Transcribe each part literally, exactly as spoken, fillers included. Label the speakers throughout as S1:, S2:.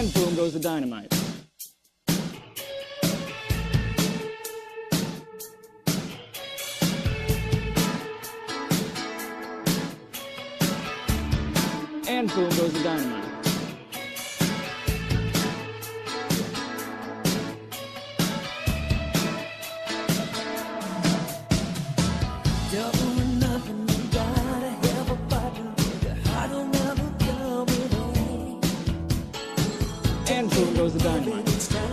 S1: And boom goes the dynamite. And boom goes the dynamite. And boom goes the dynamite.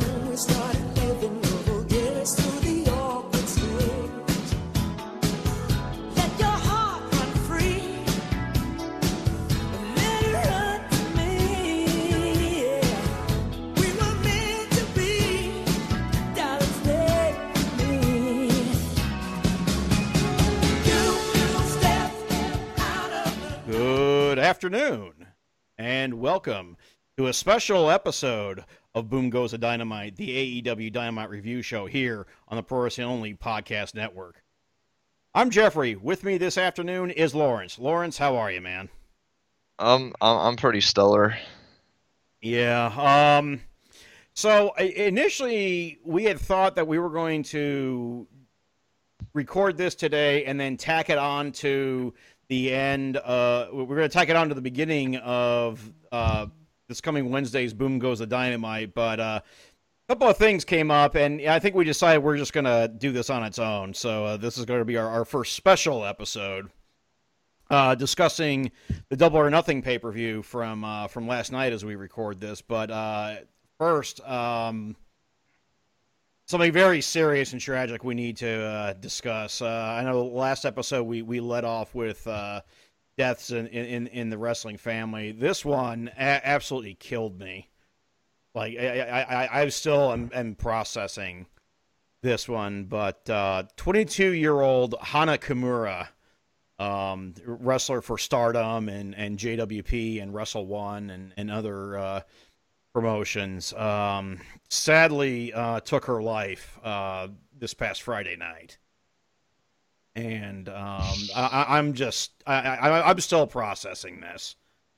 S2: Good afternoon, and welcome to a special episode of Boom Goes the Dynamite, the A E W Dynamite review show here on the Pro Wrestling Only Podcast Network. I'm Jeffrey. With me this afternoon is Lawrence. Lawrence, how are you, man?
S3: Um, I'm I'm pretty stellar.
S2: Yeah. Um. So i- initially, we had thought that we were going to record this today and then tack it on to the end. Uh, we're going to tack it on to the beginning of uh, this coming Wednesday's Boom Goes the Dynamite. But uh, a couple of things came up, and I think we decided we're just going to do this on its own. So uh, this is going to be our, our first special episode uh, discussing the Double or Nothing pay-per-view from uh, from last night as we record this. But uh, first, um, something very serious and tragic we need to uh, discuss. Uh, I know last episode we, we led off with uh, deaths in, in, in the wrestling family. This one a- absolutely killed me. Like, I, I, I, I still am, am processing this one, but uh, twenty-two-year-old Hana Kimura, um, wrestler for Stardom and, and J W P and Wrestle One and, and other uh, promotions, um, sadly uh, took her life uh, this past Friday night. And um, I, I'm just, I, I, I'm still processing this.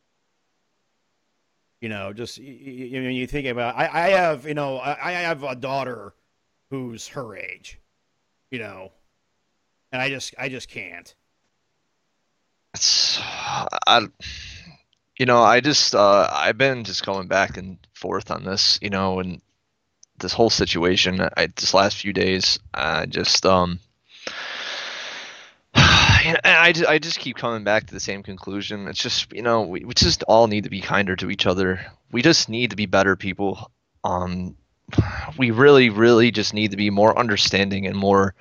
S2: You know, just you, you, you think about, I, I have, you know, I, I have a daughter who's her age, you know, and I just, I just can't.
S3: It's, I, you know, I just uh, I've been just going back and forth on this, you know, and this whole situation. I this last few days, I just um, and I just, I just keep coming back to the same conclusion. It's just, you know, we, we just all need to be kinder to each other. We just need to be better people. Um, we really, really just need to be more understanding and more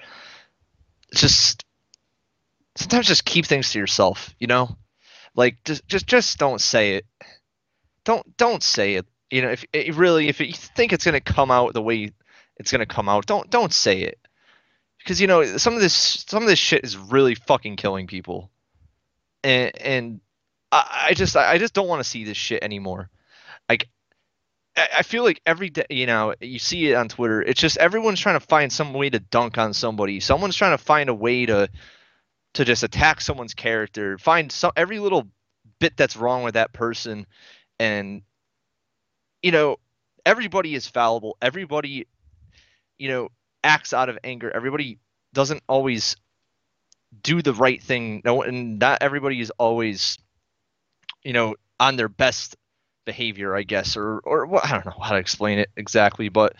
S3: just sometimes just keep things to yourself, you know, like just, just, just don't say it. Don't, don't say it. You know, if it really, if you think it's going to come out the way it's going to come out, don't, don't say it. Because, you know, some of this some of this shit is really fucking killing people. And and I, I just I just don't want to see this shit anymore. Like I, I feel like every day, you know, you see it on Twitter, it's just everyone's trying to find some way to dunk on somebody. Someone's trying to find a way to to just attack someone's character, find some every little bit that's wrong with that person. And you know, everybody is fallible. Everybody, you know, acts out of anger. Everybody doesn't always do the right thing. No, and not everybody is always, you know, on their best behavior, I guess, or or what, I don't know how to explain it exactly. But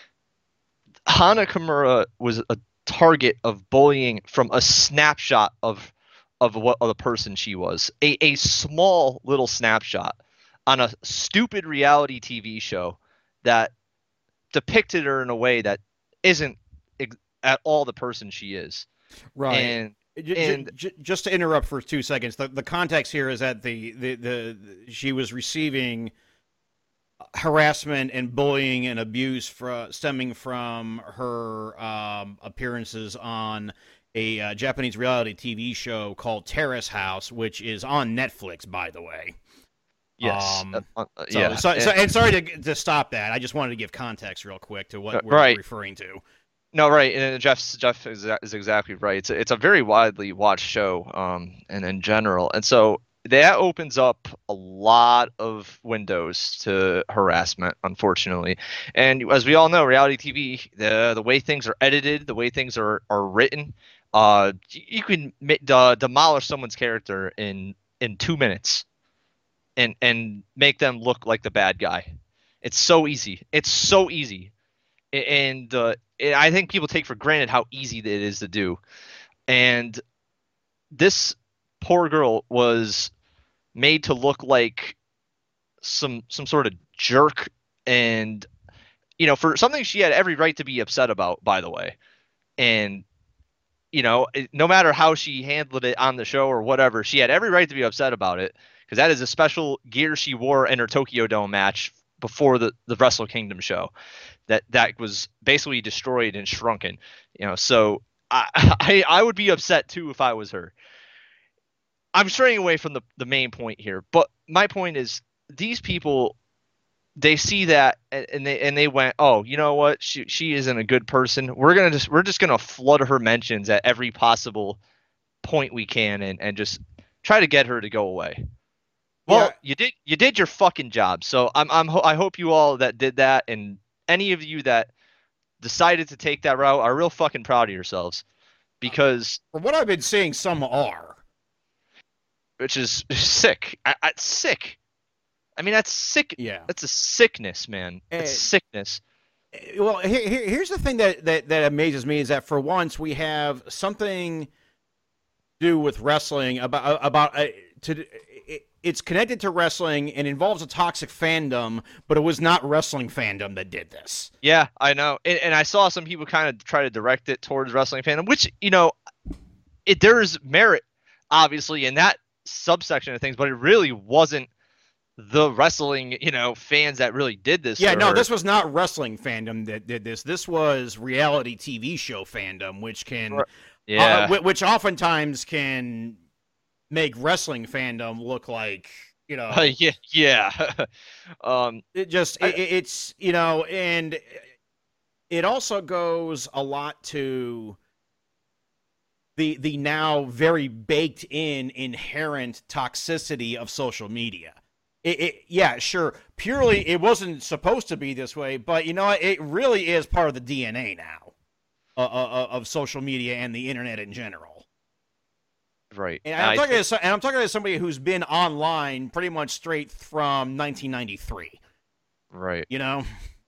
S3: Hana Kimura was a target of bullying from a snapshot of of what of the person she was. A a small little snapshot on a stupid reality T V show that depicted her in a way that isn't ex- at all the person she is.
S2: Right.
S3: And,
S2: J-
S3: and
S2: j- j- just to interrupt for two seconds, the, the context here is that the, the, the, the she was receiving harassment and bullying and abuse for, stemming from her um, appearances on a uh, Japanese reality T V show called Terrace House, which is on Netflix, by the way.
S3: yes,
S2: Um,
S3: uh, uh,
S2: So,
S3: yeah.
S2: so,
S3: and,
S2: so, and sorry to, to stop that. I just wanted to give context real quick to what
S3: Uh,
S2: we're
S3: right.
S2: referring to.
S3: no, right, and Jeff Jeff is, is exactly right. It's a, it's a very widely watched show, um, and in general, and so that opens up a lot of windows to harassment, unfortunately. And as we all know, reality T V, the the way things are edited, the way things are are written, uh, you, you can uh, demolish someone's character in in two minutes, and and make them look like the bad guy. It's so easy. It's so easy, and uh, I think people take for granted how easy it is to do. And this poor girl was made to look like some some sort of jerk, and you know, for something she had every right to be upset about, by the way. And you know, no matter how she handled it on the show or whatever, she had every right to be upset about it, because that is a special gear she wore in her Tokyo Dome match before the the Wrestle Kingdom show that that was basically destroyed and shrunken. You know, so I I, I would be upset too if I was her. I'm straying away from the, the main point here, but my point is, these people, they see that and they and they went, oh, you know what? She she isn't a good person. We're gonna just we're just gonna flood her mentions at every possible point we can, and, and just try to get her to go away. Well, yeah. you did you did your fucking job. So I'm I'm I hope you all that did that, and any of you that decided to take that route, are real fucking proud of yourselves, because
S2: from what I've been seeing, some are.
S3: Which is sick. I, I, sick. I mean, that's sick.
S2: Yeah.
S3: That's a sickness, man. It's uh, sickness.
S2: Well, here, here, here's the thing that, that, that amazes me is that for once we have something to do with wrestling about about uh, to. It, it's connected to wrestling and involves a toxic fandom, but it was not wrestling fandom that did this.
S3: Yeah, I know, and, and I saw some people kind of try to direct it towards wrestling fandom, which, you know, it there is merit obviously in that subsection of things, but it really wasn't the wrestling, you know, fans that really did this.
S2: Yeah, no, her. This was not wrestling fandom that did this. This was reality T V show fandom, which can,
S3: yeah,
S2: uh, which oftentimes can make wrestling fandom look like, you know,
S3: uh, yeah, yeah. um,
S2: it just I, it, it's you know, and it also goes a lot to the the now very baked in inherent toxicity of social media. It, it, yeah, sure, purely it wasn't supposed to be this way, but you know, it really is part of the D N A now uh, uh, of social media and the internet in general.
S3: Right.
S2: And I'm, talking to, and I'm talking to somebody who's been online pretty much straight from nineteen ninety-three.
S3: Right.
S2: You know?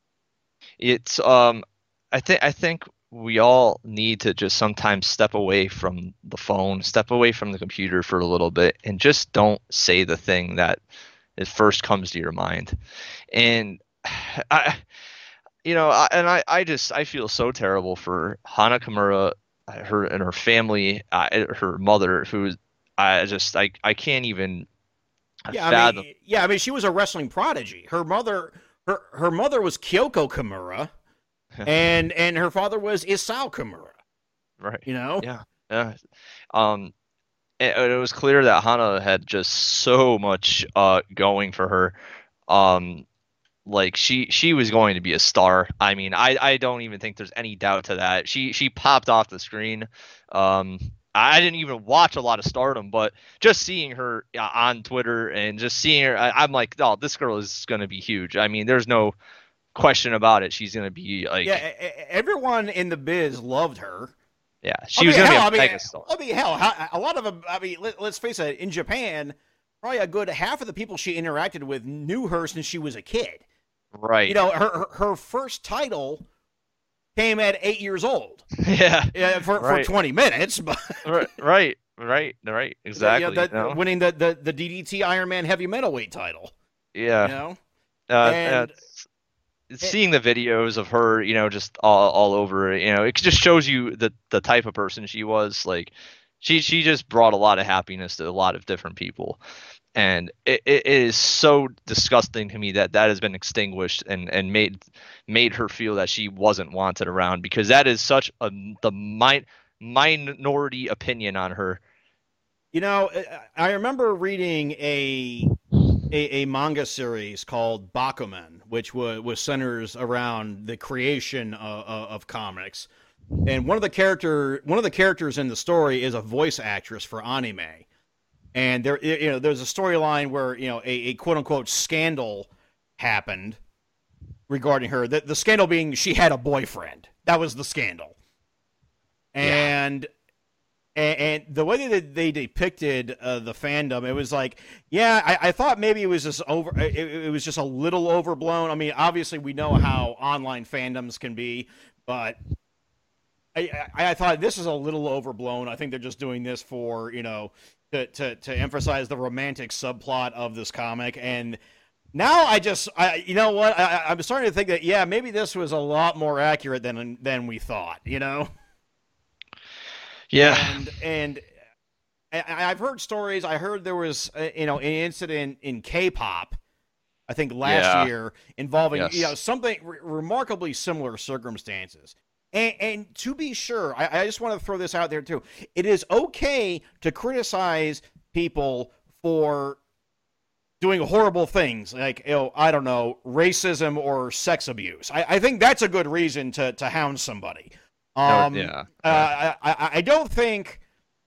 S3: It's um I think I think we all need to just sometimes step away from the phone, step away from the computer for a little bit, and just don't say the thing that it first comes to your mind. And I you know, I, and I, I just I feel so terrible for Hana Kimura, her and her family, uh, her mother, who I just I I can't even
S2: yeah,
S3: fathom.
S2: I mean, yeah, I mean, she was a wrestling prodigy. Her mother, her her mother was Kyoko Kimura, and and her father was Isao Kimura.
S3: Right.
S2: You know.
S3: Yeah. Yeah. Um, it, it was clear that Hana had just so much uh going for her. Um. Like she, she was going to be a star. I mean, I, I don't even think there's any doubt to that. She, she popped off the screen. Um, I didn't even watch a lot of Stardom, but just seeing her on Twitter and just seeing her, I, I'm like, oh, this girl is going to be huge. I mean, there's no question about it. She's going to be like,
S2: yeah, everyone in the biz loved her.
S3: Yeah, she I was going to be a
S2: I mean,
S3: mega star.
S2: I mean, hell, a lot of them. I mean, let, let's face it. In Japan, probably a good half of the people she interacted with knew her since she was a kid.
S3: Right.
S2: You know, her her first title came at eight years old.
S3: Yeah.
S2: Yeah, for,
S3: right.
S2: for twenty minutes. But
S3: right, right, right, right, exactly.
S2: You know, that,
S3: you know?
S2: Winning the, the, the D D T Iron Man heavy metalweight title.
S3: Yeah.
S2: You know?
S3: Uh,
S2: and,
S3: uh, seeing the videos of her, you know, just all, all over, you know, it just shows you the, the type of person she was. Like, she, she just brought a lot of happiness to a lot of different people. And it, it is so disgusting to me that that has been extinguished and, and made made her feel that she wasn't wanted around, because that is such a the min, minority opinion on her.
S2: You know, I remember reading a a, a manga series called Bakuman, which was, was centers around the creation of, of comics, and one of the character one of the characters in the story is a voice actress for anime. and there, you know, there's a storyline where you know a, a quote unquote scandal happened regarding her. The, the scandal being she had a boyfriend. That was the scandal, and. Yeah. And the way that they depicted uh, the fandom, it was like, yeah, I, I thought maybe it was just over. It, it was just a little overblown. I mean, obviously we know how online fandoms can be, but I, I, I thought this is a little overblown. I think they're just doing this for you know to to, to emphasize the romantic subplot of this comic. And now I just, I, you know what, I, I'm starting to think that yeah, maybe this was a lot more accurate than than we thought. You know.
S3: Yeah,
S2: and and I've heard stories. I heard there was uh, you know an incident in K-pop, I think last
S3: yeah.
S2: year involving
S3: yes.
S2: you know something re- remarkably similar circumstances. And, and to be sure, I, I just want to throw this out there too. It is okay to criticize people for doing horrible things like you know I don't know racism or sex abuse. I, I think that's a good reason to to hound somebody. Um,
S3: no, yeah.
S2: Uh, I, I don't think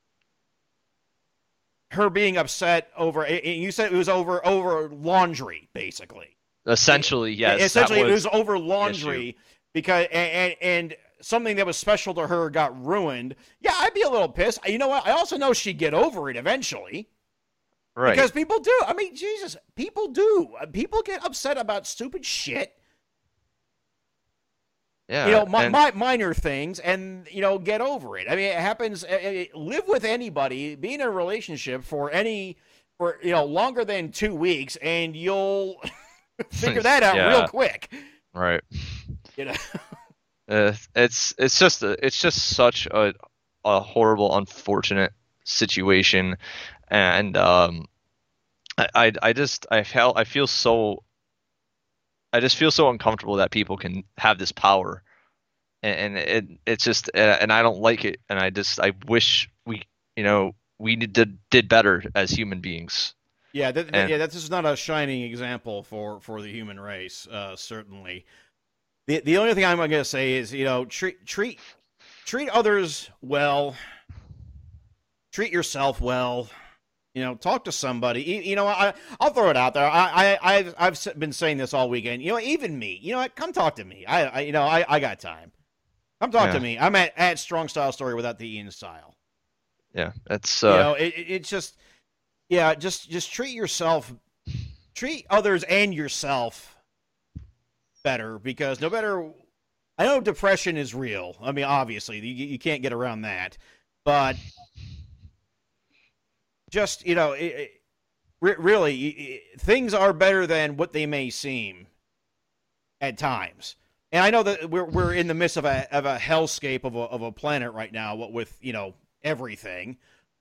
S2: her being upset over. You said it was over over laundry, basically.
S3: Essentially, yes.
S2: Essentially,
S3: was
S2: it was over laundry because and, and something that was special to her got ruined. Yeah, I'd be a little pissed. You know what? I also know she'd get over it eventually.
S3: Right.
S2: Because people do. I mean, Jesus, people do. People get upset about stupid shit.
S3: Yeah,
S2: you know, my,
S3: and,
S2: my, minor things, and you know, get over it. I mean, it happens. Uh, live with anybody, be in a relationship for any, for you know, longer than two weeks, and you'll figure that out
S3: yeah.
S2: real quick.
S3: Right.
S2: You know,
S3: uh, it's it's just a, it's just such a a horrible, unfortunate situation, and um, I I, I just I felt I feel so. I just feel so uncomfortable that people can have this power, and, and it it's just and I don't like it, and I just I wish we you know we did did better as human beings.
S2: Yeah, that,
S3: and,
S2: yeah, this is not a shining example for, for the human race, uh, certainly. The the only thing I'm going to say is you know treat treat treat others well, treat yourself well. You know, talk to somebody. You, you know, I, I'll throw it out there. I, I, I've, I've been saying this all weekend. You know, even me. You know what? Come talk to me. I, I you know, I, I got time. Come talk
S3: yeah.
S2: to me. I'm at, at Strong Style Story without the Ian style.
S3: Yeah, that's. Uh...
S2: You know, it, it, it's just, yeah, just, just treat yourself, treat others and yourself better because no matter. I know depression is real. I mean, obviously, you, you can't get around that, but. Just, you know, it, it, really, it, things are better than what they may seem at times. And I know that we're we're in the midst of a of a hellscape of a of a planet right now, what with, you know, everything.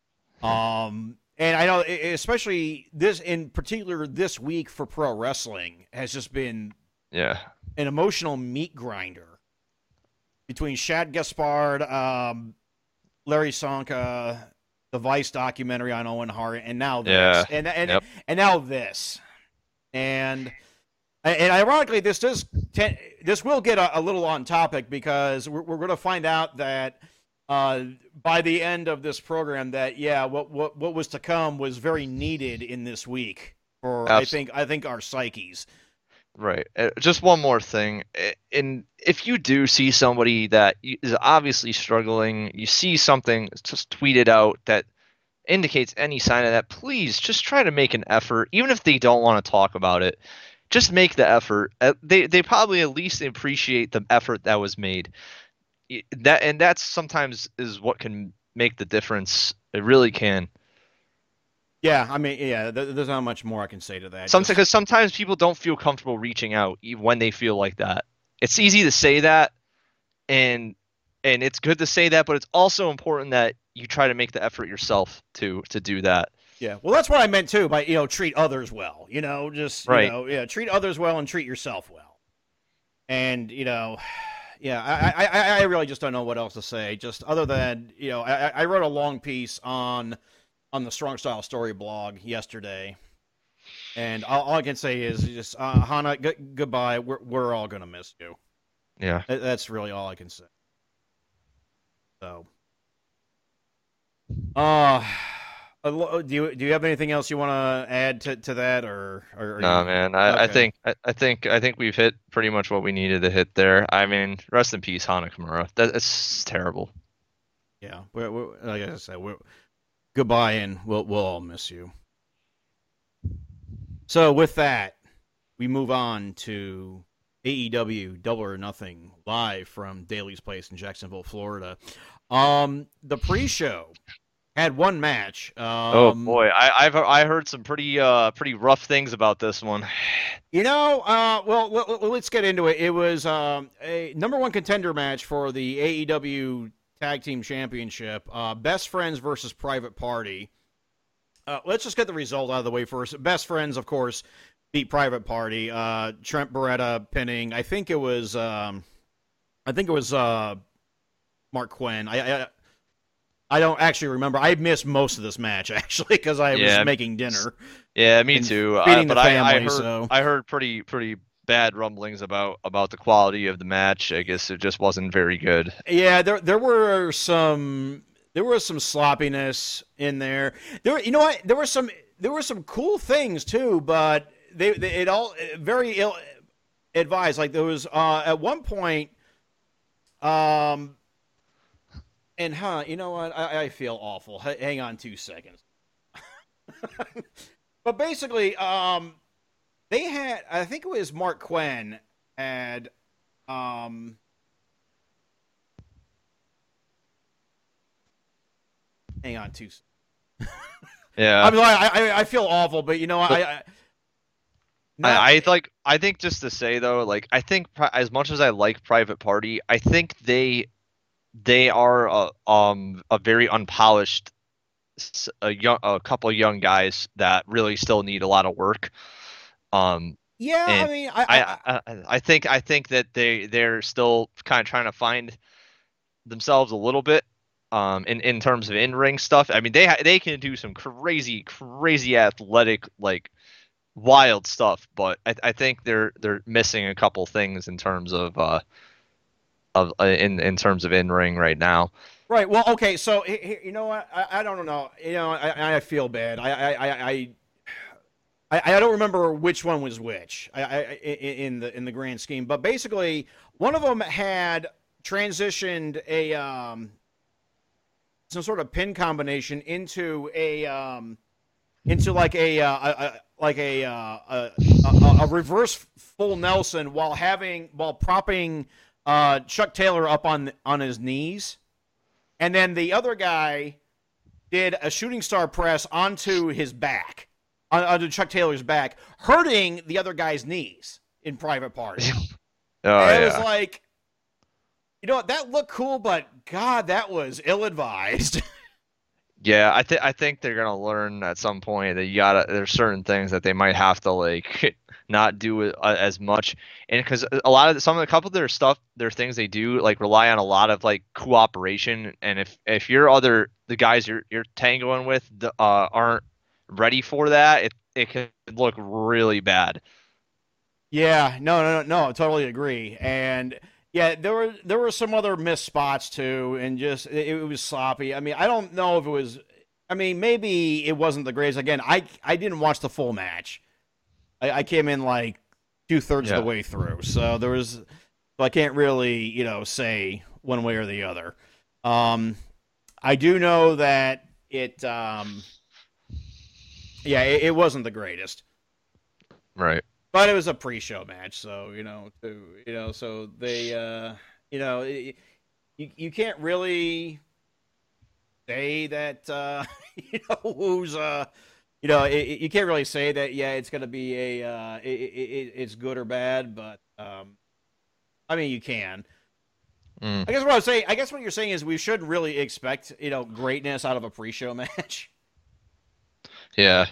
S2: Um, and I know, especially this in particular, this week for pro wrestling has just been
S3: yeah
S2: an emotional meat grinder between Shad Gaspard, um, Larry Sonka, the Vice documentary on Owen Hart, and now this,
S3: yeah.
S2: and and
S3: yep.
S2: and now this, and and ironically, this does ten, this will get a, a little on topic because we're we're going to find out that uh, by the end of this program that yeah, what what what was to come was very needed in this week for Absolutely. I think I think our psyches.
S3: Right. Uh, just one more thing. And if you do see somebody that is obviously struggling, you see something just tweeted out that indicates any sign of that, please just try to make an effort. Even if they don't want to talk about it, just make the effort. Uh, they they probably at least appreciate the effort that was made. That and that's sometimes is what can make the difference. It really can.
S2: Yeah, I mean, yeah, there's not much more I can say to that.
S3: Sometimes, because sometimes people don't feel comfortable reaching out when they feel like that. It's easy to say that, and and it's good to say that, but it's also important that you try to make the effort yourself to to do that.
S2: Yeah, well, that's what I meant too by you know treat others well. You know, just
S3: right.
S2: you know, yeah, treat others well and treat yourself well. And you know, yeah, I I I really just don't know what else to say. Just other than you know, I I wrote a long piece on. on the Strong Style Story blog yesterday, and all, all I can say is just uh, Hana, g- goodbye. We're we're all gonna miss you.
S3: Yeah,
S2: that's really all I can say. So, uh, Uh, lo- do you do you have anything else you want to add to, to that, or, or are
S3: No,
S2: you
S3: man. I, I
S2: okay?
S3: think I, I think I think we've hit pretty much what we needed to hit there. I mean, rest in peace, Hana Kimura. That, that's terrible.
S2: Yeah, we're, we're, like I said, we're, goodbye, and we'll we'll all miss you. So with that, we move on to A E W Double or Nothing live from Daly's Place in Jacksonville, Florida. Um, the pre-show had one match. Um,
S3: Oh boy, I, I've I heard some pretty uh pretty rough things about this one.
S2: You know, uh, well, let, let- let's get into it. It was um, a number one contender match for the A E W Tag Team Championship. Uh, Best Friends versus Private Party. Uh, let's just get the result out of the way first. Best Friends, of course, beat Private Party. Uh, Trent Beretta pinning. I think it was. Um, I think it was uh, Mark Quinn. I, I I don't actually remember. I missed most of this match actually because I
S3: Yeah.
S2: was making dinner.
S3: Yeah, me
S2: And
S3: too. Uh,
S2: feeding
S3: but
S2: the
S3: I, I
S2: family,
S3: heard
S2: so-
S3: I heard pretty pretty bad rumblings about about the quality of the match. I guess it just wasn't very good.
S2: Yeah, there there were some there was some sloppiness in there. There, you know what? There were some there were some cool things too, but they, they it all very ill advised. Like there was uh, at one point, um, and huh, you know what? I, I feel awful. H- hang on two seconds. But basically, um, they had I think it was Mark Quinn had um. Hang on two seconds.
S3: Yeah.
S2: I'm sorry, I, I I feel awful, but you know I. I not-
S3: I, I like. I think just to say though, like I think pri- as much as I like Private Party, I think they they are a, um a very unpolished s- a young a couple of young guys that really still need a lot of work. Um,
S2: yeah, I
S3: and
S2: mean, I, I,
S3: I, I I think I think that they they're still kind of trying to find themselves a little bit. Um, in, in terms of in ring stuff, I mean they ha- they can do some crazy crazy athletic like wild stuff, but I, I think they're they're missing a couple things in terms of uh of uh, in in terms of in ring right now.
S2: right. Well, okay, so he- he- you know what? I, I don't know. You know, I, I feel bad. I, I, I, I, I I don't remember which one was which. I, I, in the in the grand scheme, but basically, one of them had transitioned a um some sort of pin combination into a um into like a, uh, a, a like a, uh, a, a a reverse full Nelson while having while propping uh, Chuck Taylor up on on his knees, and then the other guy did a shooting star press onto his back, on, onto Chuck Taylor's back, hurting the other guy's knees in Private Party.
S3: Oh
S2: And it
S3: yeah,
S2: was like, you know what, that looked cool, but God, that was ill-advised.
S3: yeah. I think I think they're gonna learn at some point that you gotta. There's certain things that they might have to like not do it, uh, as much, and because a lot of the, some of the couple of their stuff, their things they do like rely on a lot of like cooperation, and if if your other the guys you're you're tangoing with the, uh, aren't ready for that, it it could look really bad.
S2: Yeah, no, no, no, no, totally agree. And yeah, there were there were some other missed spots too, and just it, it was sloppy. I mean, I don't know if it was. I mean, maybe it wasn't the greatest. Again, I I didn't watch the full match. I, I came in like two thirds
S3: Yeah.
S2: of the way through, so there was. So I can't really, you know, say one way or the other. Um, I do know that it. Um, yeah, it, it wasn't the greatest.
S3: Right.
S2: But it was a pre-show match, so you know, to, you know, so they, uh, you know, it, you you can't really say that, uh, you know, who's, uh, you know, it, it- you can't really say that. Yeah, it's gonna be a, uh, it, it, it, it's good or bad, but um, I mean, you can.
S3: Mm.
S2: I guess what I was saying, I guess what you're saying is we shouldn't really expect, you know, greatness out of a pre-show match,
S3: Yeah.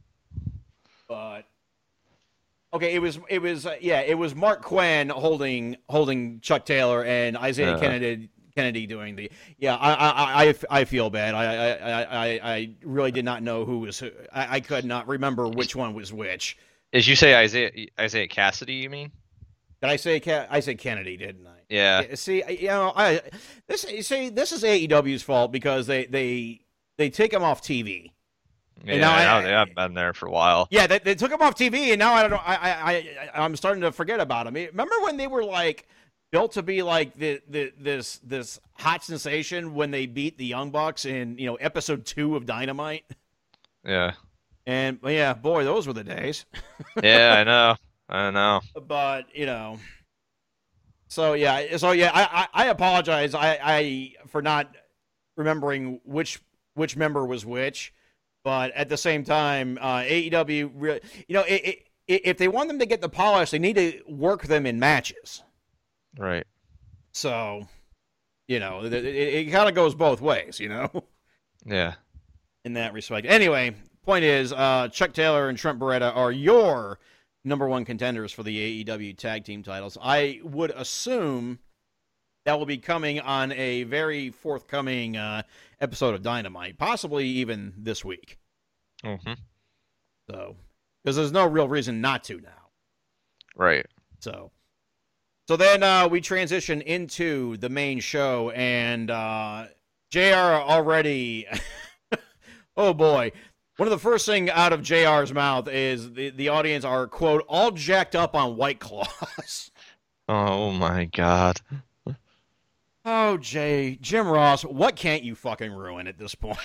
S2: but. Okay, it was it was uh, yeah, it was Mark Quinn holding holding Chuck Taylor and Isaiah
S3: Yeah.
S2: Kennedy Kennedy doing the yeah. I I, I, I feel bad. I, I I I really did not know who was who. I, I could not remember which one was which.
S3: Did you say Isaiah Isaiah Cassidy? You mean?
S2: Did I say Ke- I said Kennedy? Didn't I?
S3: Yeah.
S2: Yeah, see, I- you know, I this you see this is A E W's fault because they they they take him off T V.
S3: Yeah,
S2: now I-
S3: now they have been there for a while.
S2: Yeah, they, they took him off T V, and now I don't know. I, I, I, I'm starting to forget about him. Remember when they were like built to be like the, the this this hot sensation when they beat the Young Bucks in you know episode two of Dynamite?
S3: Yeah.
S2: And yeah, boy, those were the days.
S3: Yeah, I know. I know.
S2: But you know, so yeah, so yeah, I, I, I apologize. I, I for not remembering which which member was which. But at the same time, uh, A E W, re- you know, it, it, if they want them to get the polish, they need to work them in matches.
S3: Right.
S2: So, you know, it, it, it kind of goes both ways, you know,
S3: Yeah.
S2: in that respect. Anyway, point is, uh, Chuck Taylor and Trent Beretta are your number one contenders for the A E W tag team titles. I would assume that will be coming on a very forthcoming uh, episode of Dynamite, possibly even this week.
S3: Mm-hmm.
S2: So, because there's no real reason not to now.
S3: Right.
S2: So, so then uh, we transition into the main show, and uh, J R already. Oh boy! One of the first thing out of J R's mouth is the the audience are quote all jacked up on White Claws.
S3: Oh my God.
S2: Oh, Jay, Jim Ross, what can't you fucking ruin at this point?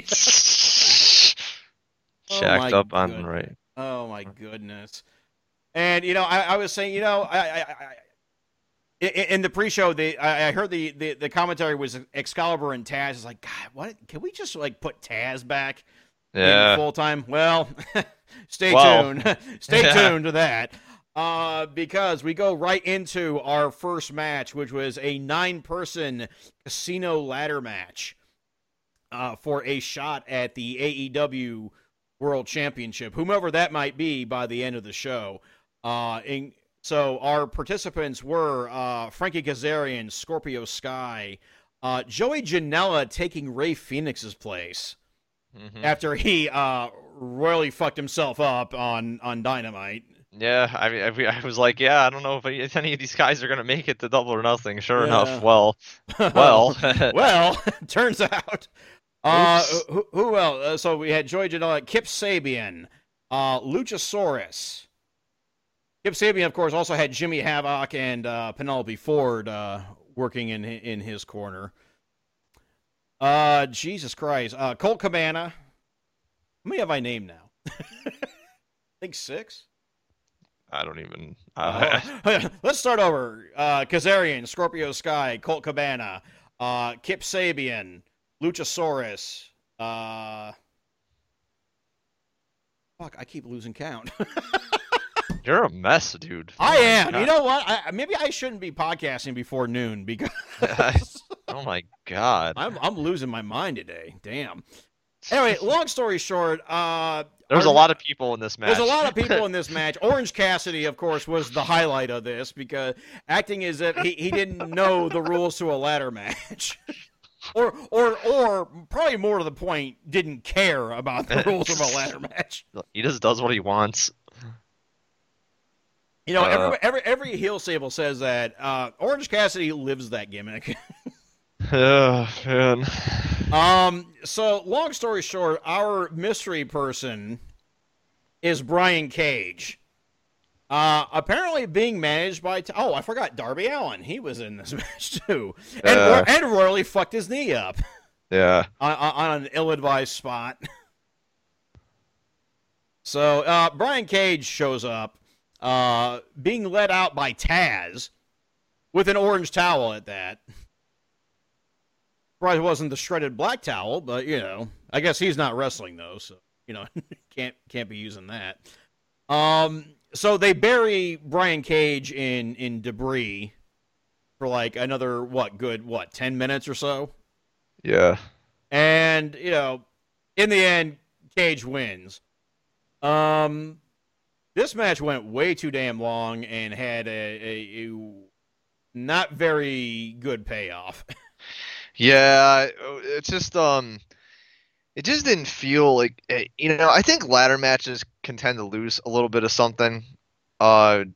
S2: Oh,
S3: Jacked
S2: my
S3: up on
S2: goodness.
S3: right.
S2: Oh my goodness! And you know, I, I was saying, you know, I, I, I in, in the pre-show, the I, I heard the, the the commentary was Excalibur and Taz. It's like, God, what? Can we just like put Taz back
S3: Yeah.
S2: in full time? Well, stay
S3: Well,
S2: tuned. Stay
S3: yeah.
S2: tuned to that. Uh, because we go right into our first match, which was a nine-person casino ladder match uh, for a shot at the A E W World Championship, whomever that might be by the end of the show. Uh, and so our participants were uh, Frankie Kazarian, Scorpio Sky, uh, Joey Janela taking Ray Phoenix's place
S3: Mhm.
S2: after he uh, royally fucked himself up on, on Dynamite.
S3: Yeah, I mean, I, I was like, yeah, I don't know if any of these guys are gonna make it to Double or Nothing. Sure
S2: Yeah.
S3: enough, well, well,
S2: well, turns out. Uh,
S3: Oops.
S2: who, who else? Uh, so we had Joey Janela, Kip Sabian, uh, Luchasaurus. Kip Sabian, of course, also had Jimmy Havoc and uh, Penelope Ford uh, working in in his corner. Uh, Jesus Christ. Uh, Colt Cabana. How many have I named now? I think six.
S3: I don't even. Uh,
S2: Uh, let's start over. Uh, Kazarian, Scorpio Sky, Colt Cabana, uh, Kip Sabian, Luchasaurus. Uh, fuck, I keep losing count.
S3: You're a mess, dude.
S2: I
S3: Oh my
S2: am.
S3: God.
S2: You know what? I, maybe I shouldn't be podcasting before noon because
S3: Oh my God.
S2: I'm I'm losing my mind today. Damn. Anyway, long story short, uh,
S3: There's
S2: our-
S3: a lot of people in this match.
S2: There's a lot of people in this match. Orange Cassidy, of course, was the highlight of this because acting as if he, he didn't know the rules to a ladder match. Or, or, or probably more to the point, didn't care about the rules of a ladder match.
S3: He just does what he wants.
S2: You know,
S3: Uh,
S2: every, every every heel stable says that. Uh, Orange Cassidy lives that gimmick.
S3: Oh, man.
S2: Um. So, long story short, our mystery person is Brian Cage. Uh, apparently being managed by... T- oh, I forgot Darby Allin. He was in this match, too. And,
S3: Uh.
S2: and royally fucked his knee up
S3: Yeah.
S2: on, on an ill-advised spot. So, uh, Brian Cage shows up, uh, being led out by Taz with an orange towel at that. Probably wasn't the shredded black towel, but, you know, I guess he's not wrestling, though, so, you know, can't can't be using that. Um, so they bury Brian Cage in, in debris for, like, another, what, good, what, ten minutes or so?
S3: Yeah.
S2: And, you know, in the end, Cage wins. Um, this match went way too damn long and had a, a, a not very good payoff.
S3: Yeah, it's just um, it just didn't feel like eh, you know. I think ladder matches can tend to lose a little bit of something, uh,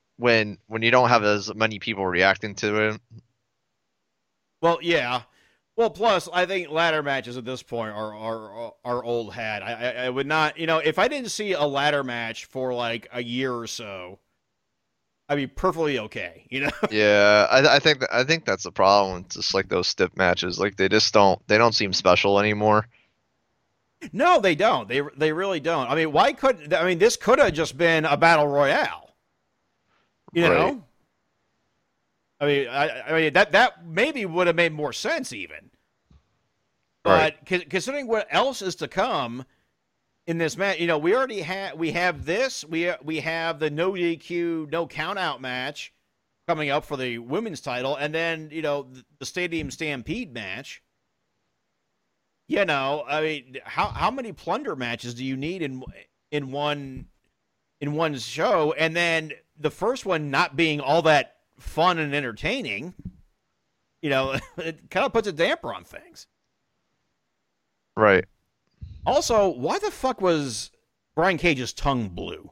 S3: when when you don't have as many people reacting to it.
S2: Well, yeah, Well, plus I think ladder matches at this point are are are old hat. I, I I would not, you know, if I didn't see a ladder match for like a year or so, I'd be perfectly okay. You know.
S3: Yeah, I I think that, I think that's the problem. It's just like those stiff matches, like they just don't they don't seem special anymore.
S2: No, they don't. They they really don't. I mean, why couldn't? I mean, this could have just been a battle royale. You
S3: Right.
S2: know. I mean, I, I mean that that maybe would have made more sense even.
S3: Right.
S2: But con- considering what else is to come in this match, you know, we already have we have this. We we have the no D Q, no count out match coming up for the women's title, and then you know the, the Stadium Stampede match. You know, I mean, how how many plunder matches do you need in in one in one show? And then the first one not being all that fun and entertaining, you know, it kind of puts a damper on things.
S3: Right.
S2: Also, why the fuck was Brian Cage's tongue blue?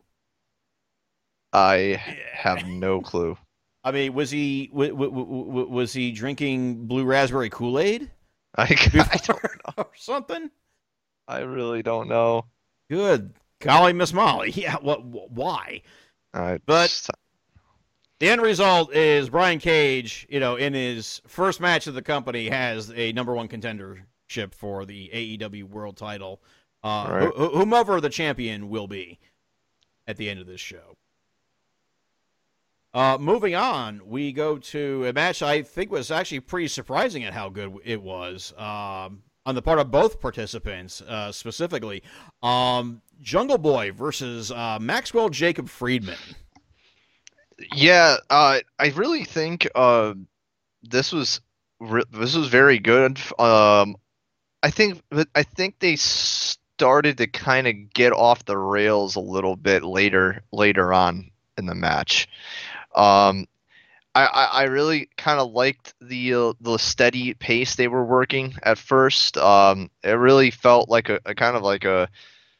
S3: I have no clue.
S2: I mean, was he w- w- w- was he drinking blue raspberry Kool-Aid
S3: I, I don't know.
S2: or something?
S3: I really don't know.
S2: Good golly, Miss Molly. Yeah, what? Why?
S3: I
S2: But-
S3: just-
S2: The end result is Brian Cage, you know, in his first match of the company, has a number one contendership for the A E W World Title, uh,
S3: Right.
S2: wh- whomever the champion will be at the end of this show. Uh, moving on, we go to a match I think was actually pretty surprising at how good it was um, on the part of both participants, uh, specifically. Um, Jungle Boy versus uh, Maxwell Jacob Friedman.
S3: Yeah, uh, I really think uh, this was re- this was very good. Um, I think I think they started to kind of get off the rails a little bit later later on in the match. Um, I, I, I really kind of liked the uh, the steady pace they were working at first. Um, it really felt like a, a kind of like a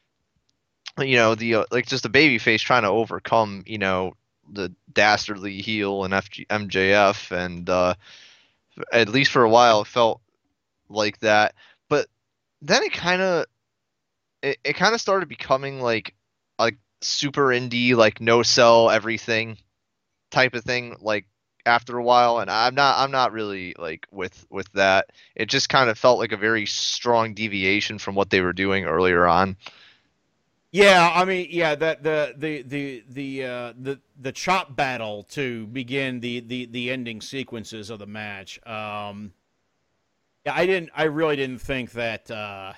S3: you know the uh, like just a baby face trying to overcome you know the dastardly heel and F G, M J F, and uh, at least for a while it felt like that. But then it kind of it, it kind of started becoming like like super indie, like no sell everything type of thing. Like after a while, and I'm not I'm not really like with with that. It just kind of felt like a very strong deviation from what they were doing earlier on.
S2: Yeah, I mean, yeah, that the the the the uh, the the chop battle to begin the the the ending sequences of the match. Um, yeah, I didn't. I really didn't think that. Uh,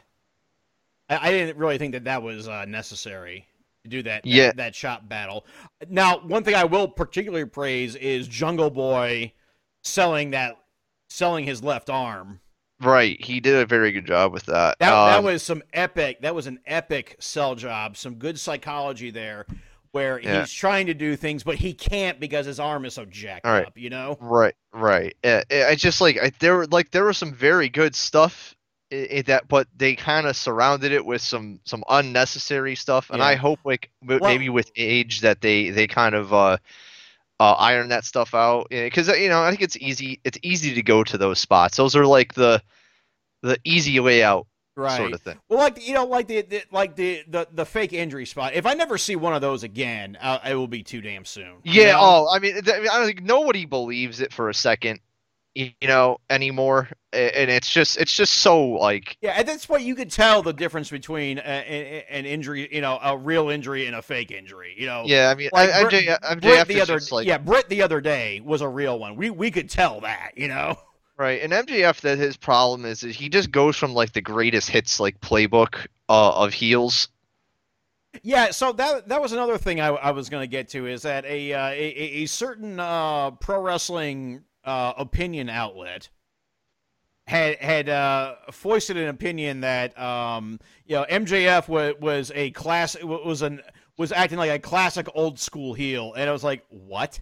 S2: I, I didn't really think that that was uh, necessary to do that.
S3: Yeah.
S2: That, that chop battle. Now, one thing I will particularly praise is Jungle Boy selling that selling his left arm.
S3: Right, he did a very good job with that.
S2: That, that
S3: Um,
S2: was some epic. That was an epic sell job. Some good psychology there, where
S3: Yeah.
S2: he's trying to do things, but he can't because his arm is so jacked
S3: All right.
S2: up. You know.
S3: Right, right. Uh, I just like I, there were like there was some very good stuff i i that, but they kind of surrounded it with some some unnecessary stuff, and
S2: Yeah.
S3: I hope like w-
S2: Well-
S3: maybe with age that they they kind of uh, uh iron that stuff out, because you know I think it's easy it's easy to go to those spots. Those are like the the easy way out
S2: Right.
S3: sort of thing.
S2: Well, like you know, like the, the like the, the the fake injury spot. If I never see one of those again, uh, it will be too damn soon. you
S3: Yeah.
S2: know?
S3: Oh, I mean, th- I don't think nobody believes it for a second, y- you know, anymore, A- and it's just it's just so like.
S2: Yeah, and that's what you could tell the difference between a, a, an injury, you know, a real injury and a fake injury. You know.
S3: Yeah, I mean,
S2: Like
S3: I-
S2: Brit-
S3: M J, M J
S2: Britt
S3: F
S2: the
S3: is
S2: other,
S3: just like
S2: yeah, Britt the other day was a real one. We we could tell that, you know.
S3: right, and M J F that his problem is, is he just goes from like the greatest hits like playbook uh, of heels.
S2: Yeah, so that that was another thing I, I was going to get to is that a uh, a, a certain uh, pro wrestling uh, opinion outlet had had uh, foisted an opinion that um, you know M J F was, was a class was an was acting like a classic old school heel, and I was like, what?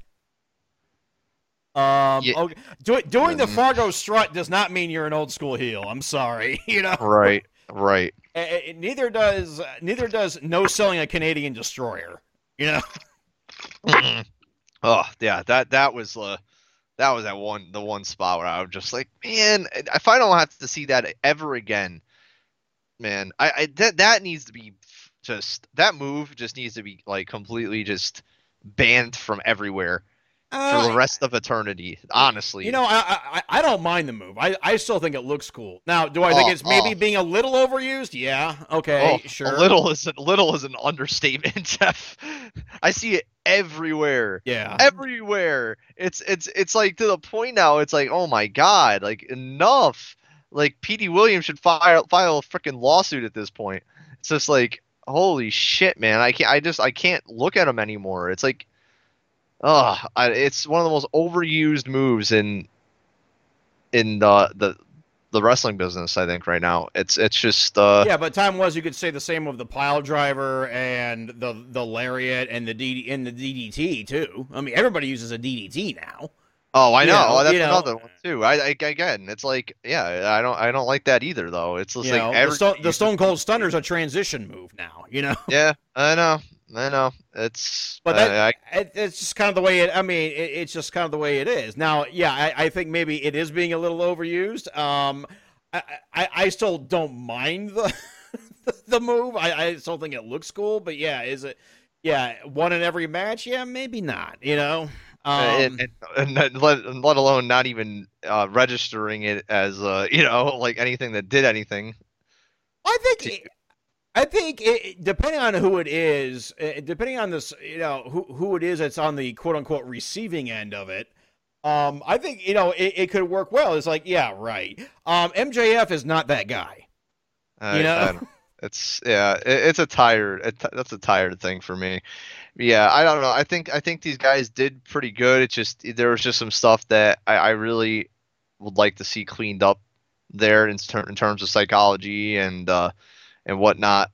S2: Um,
S3: Yeah.
S2: okay. Do, doing the
S3: Mhm.
S2: Fargo strut does not mean you're an old school heel. I'm sorry, you know.
S3: Right, right.
S2: Uh, uh, neither does neither does no selling a Canadian destroyer. You know.
S3: Oh yeah, that that was uh, that was that one the one spot where I was just like, man, if I don't have to see that ever again, man, I, I that that needs to be just that move just needs to be like completely just banned from everywhere
S2: Uh,
S3: for the rest of eternity. Honestly,
S2: You know, I, I I don't mind the move. I, I still think it looks cool. Now, do I think
S3: Oh,
S2: it's maybe
S3: oh.
S2: being a little overused? Yeah. Okay.
S3: Oh,
S2: Sure.
S3: a little is a little is an understatement, Jeff. I see it everywhere.
S2: Yeah.
S3: Everywhere. It's it's it's like to the point now. It's like, oh my god, like enough. Like P D Williams should file file a freaking lawsuit at this point. It's just like, holy shit, man. I can't. I just I can't look at him anymore. It's like, oh, it's one of the most overused moves in in the the the wrestling business, I think, right now. It's it's just uh
S2: Yeah, but time was you could say the same of the pile driver and the the lariat and the D D and the D D T too. I mean, everybody uses a D D T now.
S3: oh, I
S2: You
S3: know.
S2: know,
S3: Oh, that's
S2: you know.
S3: another one too. I, I again, it's like, yeah, I don't I don't like that either though. It's just
S2: You
S3: like
S2: know, the,
S3: every
S2: Stone, the Stone Cold Stunner's a transition move now. You know.
S3: Yeah, I know. I know. It's
S2: But
S3: I-
S2: that
S3: I,
S2: it, it's just kind of the way it. I mean, it, it's just kind of the way it is now. Yeah, I, I think maybe it is being a little overused. Um, I, I, I still don't mind the the move. I, I still think it looks cool. But yeah, is it? Yeah, one in every match. Yeah, maybe not. You know. Um,
S3: and, and, and let, let alone not even uh, registering it as uh, you know, like anything that did anything.
S2: I think. I think it, depending on who it is, uh, depending on this, you know, who who it is that's on the quote unquote receiving end of it, um, I think you know it, it could work well. It's like, yeah, right. Um, M J F is not that guy.
S3: I,
S2: You know?
S3: I don't- it's yeah, it, it's a tired. It, that's a tired thing for me. Yeah, I don't know. I think I think these guys did pretty good. It's just there was just some stuff that I, I really would like to see cleaned up there in, ter- in terms of psychology and uh, and whatnot.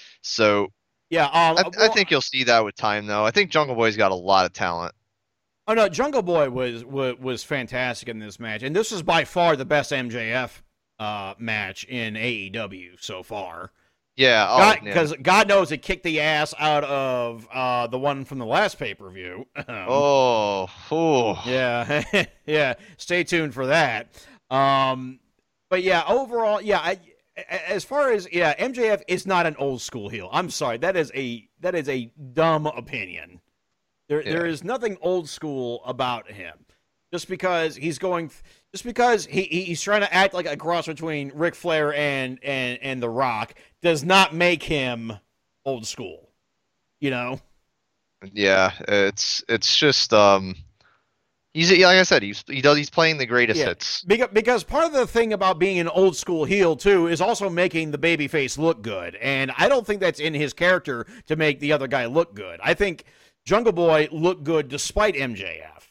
S3: So
S2: Yeah. Um,
S3: I,
S2: well,
S3: I think you'll see that with time, though. I think Jungle Boy's got a lot of talent.
S2: Oh no, Jungle Boy was, was was fantastic in this match, and this is by far the best M J F uh, match in A E W so far.
S3: Yeah, oh,
S2: Because
S3: yeah.
S2: God knows it kicked the ass out of uh, the one from the last pay per view.
S3: Oh, oh,
S2: Yeah, yeah. Stay tuned for that. Um, but yeah, overall, yeah. I, as far as yeah, M J F is not an old school heel. I'm sorry, that is a that is a dumb opinion. There
S3: Yeah.
S2: there is nothing old school about him. Just because he's going, just because he he's trying to act like a cross between Ric Flair and and and The Rock does not make him old school. You know.
S3: yeah. It's it's just um, he's like I said, he's he does he's playing the greatest
S2: Yeah.
S3: hits.
S2: Because, because part of the thing about being an old school heel too is also making the babyface look good, and I don't think that's in his character to make the other guy look good. I think Jungle Boy looked good despite M J F,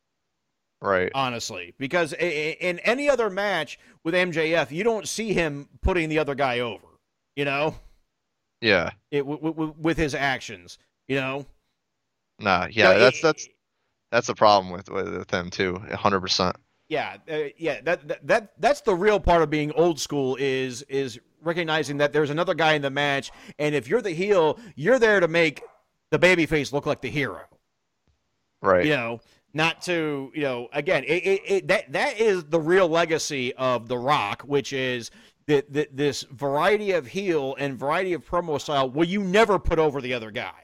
S3: Right.
S2: honestly, because i- i- in any other match with M J F, you don't see him putting the other guy over, you know,
S3: Yeah.
S2: it, w- w- with his actions, you know.
S3: Nah. Yeah.
S2: No,
S3: that's
S2: it-
S3: that's that's the problem with with, with him too. A hundred percent.
S2: Yeah, uh, yeah. That, that that that's the real part of being old school is is recognizing that there's another guy in the match, and if you're the heel, you're there to make the babyface look like the hero.
S3: Right.
S2: You know, not to you know. Again, it, it, it that that is the real legacy of The Rock, which is that that this variety of heel and variety of promo style where you never put over the other guy.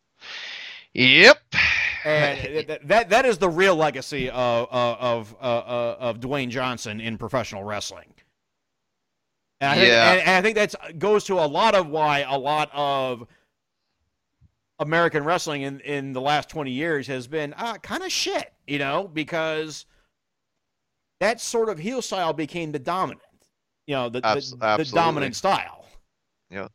S3: Yep.
S2: And that, that that is the real legacy of of uh, uh, of Dwayne Johnson in professional wrestling. And I think,
S3: Yeah.
S2: and, and I think that goes to a lot of why a lot of American wrestling in, in the last twenty years has been uh, kind of shit, you know, because that sort of heel style became the dominant, you know, the
S3: Abs-
S2: the, the
S3: absolutely.
S2: dominant style.
S3: Yeah.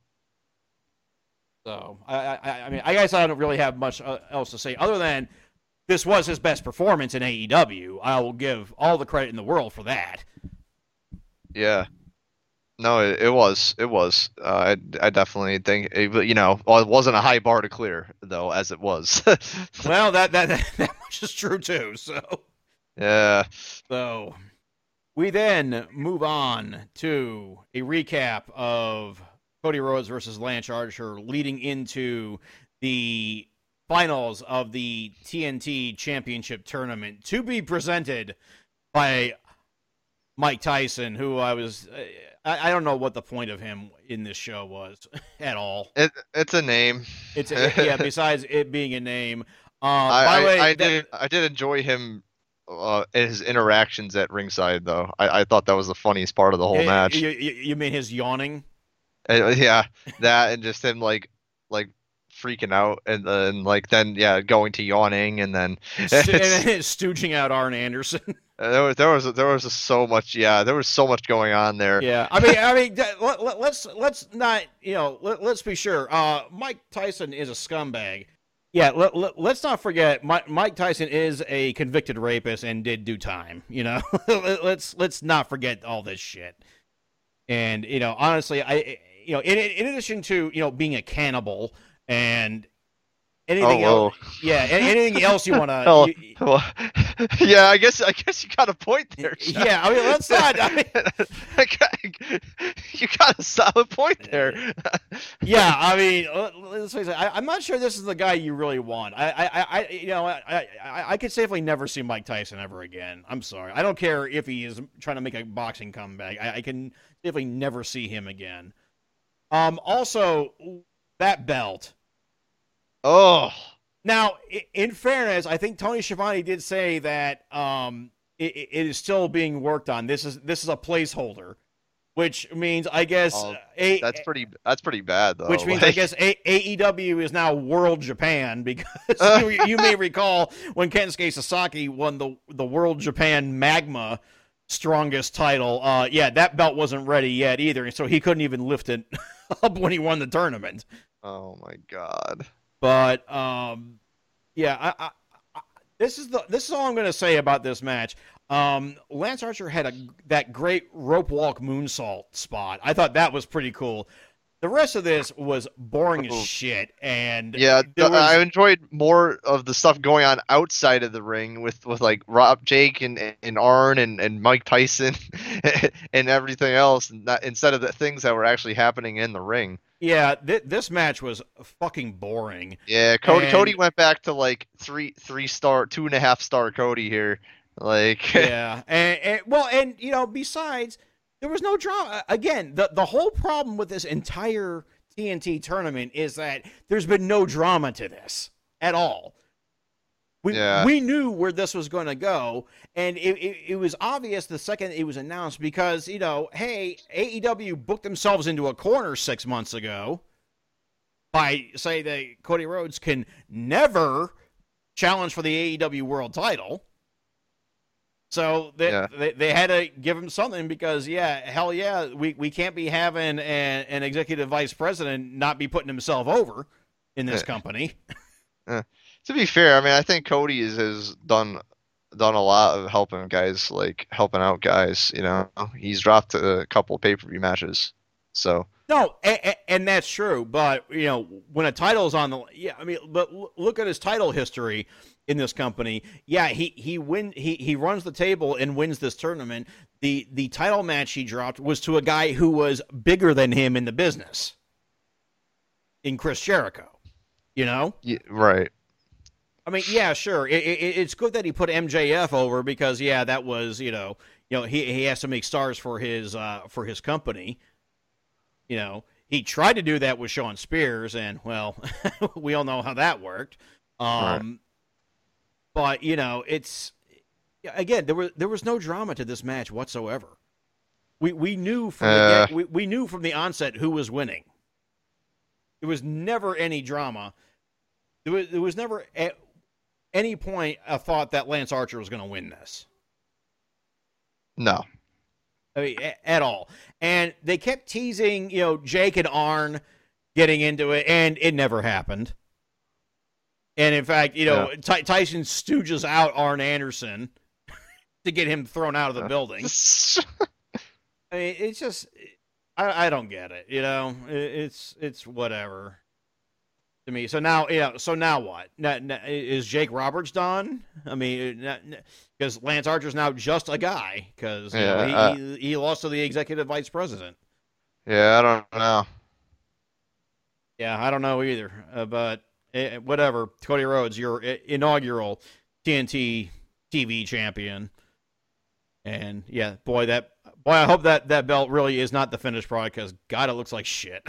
S2: So I, I, I mean, I guess I don't really have much uh, else to say other than this was his best performance in A E W. I will give all the credit in the world for that.
S3: Yeah. No, it, it was. It was. Uh, I I definitely think it, you know, well, it wasn't a high bar to clear though, as it was.
S2: Well, that that that much is true too. So.
S3: Yeah.
S2: So we then move on to a recap of Cody Rhodes versus Lance Archer leading into the finals of the T N T Championship Tournament to be presented by Mike Tyson, who I was, I, I don't know what the point of him in this show was at all.
S3: It it's a name.
S2: It's a, yeah. Besides it being a name, uh,
S3: I,
S2: by the way,
S3: I, I
S2: that,
S3: did I did enjoy him. Uh, his interactions at ringside, though, I, I thought that was the funniest part of the whole
S2: you,
S3: match.
S2: You, you, you mean his yawning?
S3: And, yeah, that and just him like like freaking out and then like then yeah going to yawning and then
S2: and then stooging out Arn Anderson.
S3: there was there was there was so much yeah there was so much going on there.
S2: Yeah, I mean I mean let, let, let's let's not you know let, let's be sure. Uh, Mike Tyson is a scumbag. Yeah, let, let, let's not forget Mike, Mike Tyson is a convicted rapist and did do time. You know, let's let's not forget all this shit. And you know, honestly, I you know, in in addition to you know being a cannibal and anything
S3: oh,
S2: else, yeah, anything else you want to.
S3: Oh, well, yeah, I guess I guess you got a point there. Chef.
S2: Yeah, I mean, let's not. I mean,
S3: you got a solid point there.
S2: Yeah, I mean, let's face it. I, I'm not sure this is the guy you really want. I, I, I you know, I, I, I could safely never see Mike Tyson ever again. I'm sorry. I don't care if he is trying to make a boxing comeback. I, I can safely never see him again. Um. Also, that belt.
S3: Oh.
S2: Now, in fairness, I think Tony Schiavone did say that um, it, it is still being worked on. This is this is a placeholder, which means I guess
S3: oh,
S2: a,
S3: that's pretty that's pretty bad though.
S2: Which means
S3: like...
S2: I guess a- AEW is now World Japan because
S3: Uh.
S2: you, you may recall when Kensuke Sasaki won the the World Japan Magma Strongest title. Uh, yeah, that belt wasn't ready yet either, so he couldn't even lift it up when he won the tournament.
S3: Oh my god.
S2: But um, yeah, I, I, I, this is the this is all I'm going to say about this match. Um, Lance Archer had a that great rope walk moonsault spot. I thought that was pretty cool. The rest of this was boring as shit, and
S3: yeah,
S2: there was...
S3: I enjoyed more of the stuff going on outside of the ring with, with like Rob, Jake, and and Arn and, and Mike Tyson and everything else, and not, instead of the things that were actually happening in the ring.
S2: Yeah, th- this match was fucking boring.
S3: Yeah, Cody
S2: and...
S3: Cody went back to like three three star, two and a half star Cody here, like
S2: yeah, and, and well, and you know, besides. There was no drama. Again, the, the whole problem with this entire T N T tournament is that there's been no drama to this at all. We
S3: yeah.
S2: we knew where this was going to go, and it, it, it was obvious the second it was announced because, you know, hey, A E W booked themselves into a corner six months ago by saying that Cody Rhodes can never challenge for the A E W world title. So they,
S3: yeah.
S2: they they had to give him something because, yeah, hell yeah, we, we can't be having an, an executive vice president not be putting himself over in this
S3: yeah.
S2: company.
S3: Yeah. To be fair, I mean, I think Cody is, has done done a lot of helping guys, like helping out guys. You know, he's dropped a couple of pay per view matches. So
S2: no, and, and that's true. But you know, when a title's on the yeah, I mean, but look at his title history in this company. Yeah, he he win he he runs the table and wins this tournament. The the title match he dropped was to a guy who was bigger than him in the business, in Chris Jericho. You know?
S3: Yeah, right.
S2: I mean, yeah, sure. It, it, it's good that he put M J F over because yeah, that was, you know, you know, he he has to make stars for his uh for his company. You know, he tried to do that with Shawn Spears and well, we all know how that worked. Um right. But, you know, it's again, there was there was no drama to this match whatsoever. We we knew from
S3: uh,
S2: the we, we knew from the onset who was winning. There was never any drama. There was there was never at any point a thought that Lance Archer was going to win this.
S3: No.
S2: I mean, at all. And they kept teasing, you know, Jake and Arn getting into it, and it never happened. And in fact, you know, yeah. Ty- Tyson stooges out Arn Anderson to get him thrown out of the yeah. building. I mean, it's just, I, I don't get it. You know, it, it's it's whatever to me. So now, you know, so now what? Now, now, is Jake Roberts done? I mean, because Lance Archer's now just a guy because yeah, know, he, uh, he he lost to the executive vice president.
S3: Yeah, I don't know.
S2: Yeah, I don't know either. Uh, but eh, whatever, Cody Rhodes, your i- inaugural T N T T V champion. And yeah, boy, that boy, I hope that that belt really is not the finished product because God, it looks like shit.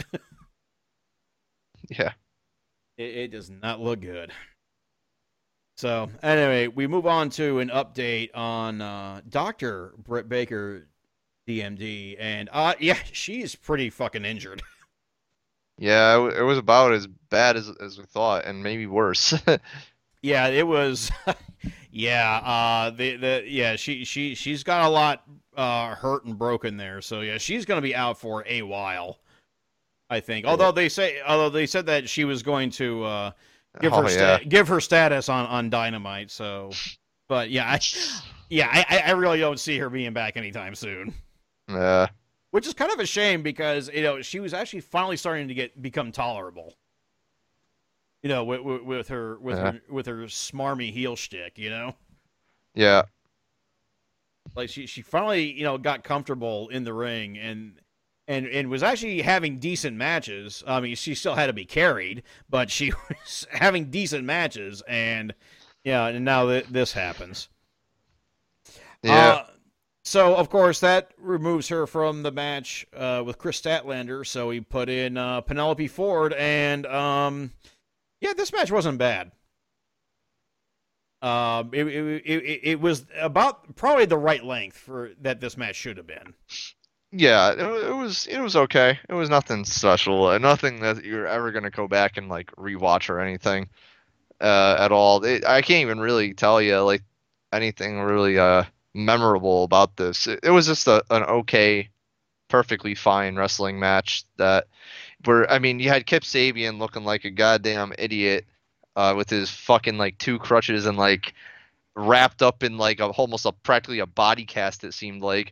S3: Yeah.
S2: it, it does not look good. So anyway, we move on to an update on uh, Doctor Britt Baker, D M D, and uh, yeah, she's pretty fucking injured.
S3: Yeah, it, wa- it was about as bad as as we thought, and maybe worse.
S2: Yeah, it was. Yeah, uh, the the yeah, she she she's got a lot uh hurt and broken there. So yeah, she's gonna be out for a while, I think. Although they say, although they said that she was going to uh give
S3: Oh
S2: her
S3: yeah.
S2: sta- give her status on on Dynamite. So, but yeah, I, yeah, I I really don't see her being back anytime soon.
S3: Yeah.
S2: Which is kind of a shame because you know she was actually finally starting to get become tolerable. You know, with, with, with her with
S3: Yeah.
S2: her with her smarmy heel shtick. You know.
S3: Yeah.
S2: Like she, she finally, you know, got comfortable in the ring and and and was actually having decent matches. I mean, she still had to be carried, but she was having decent matches. And yeah, and now th- this happens.
S3: Yeah.
S2: Uh, so of course that removes her from the match uh, with Chris Statlander. So we put in uh, Penelope Ford, and um, yeah, this match wasn't bad. Um, it, it, it, it was about probably the right length for that this match should have been.
S3: Yeah, it, wa- it was it was okay. It was nothing special, uh, nothing that you're ever gonna go back and like rewatch or anything uh, at all. It, I can't even really tell you like anything really uh memorable about this. It, it was just a, an okay, perfectly fine wrestling match that where I mean you had Kip Sabian looking like a goddamn idiot uh, with his fucking like two crutches and like wrapped up in like a almost a practically a body cast. It seemed like.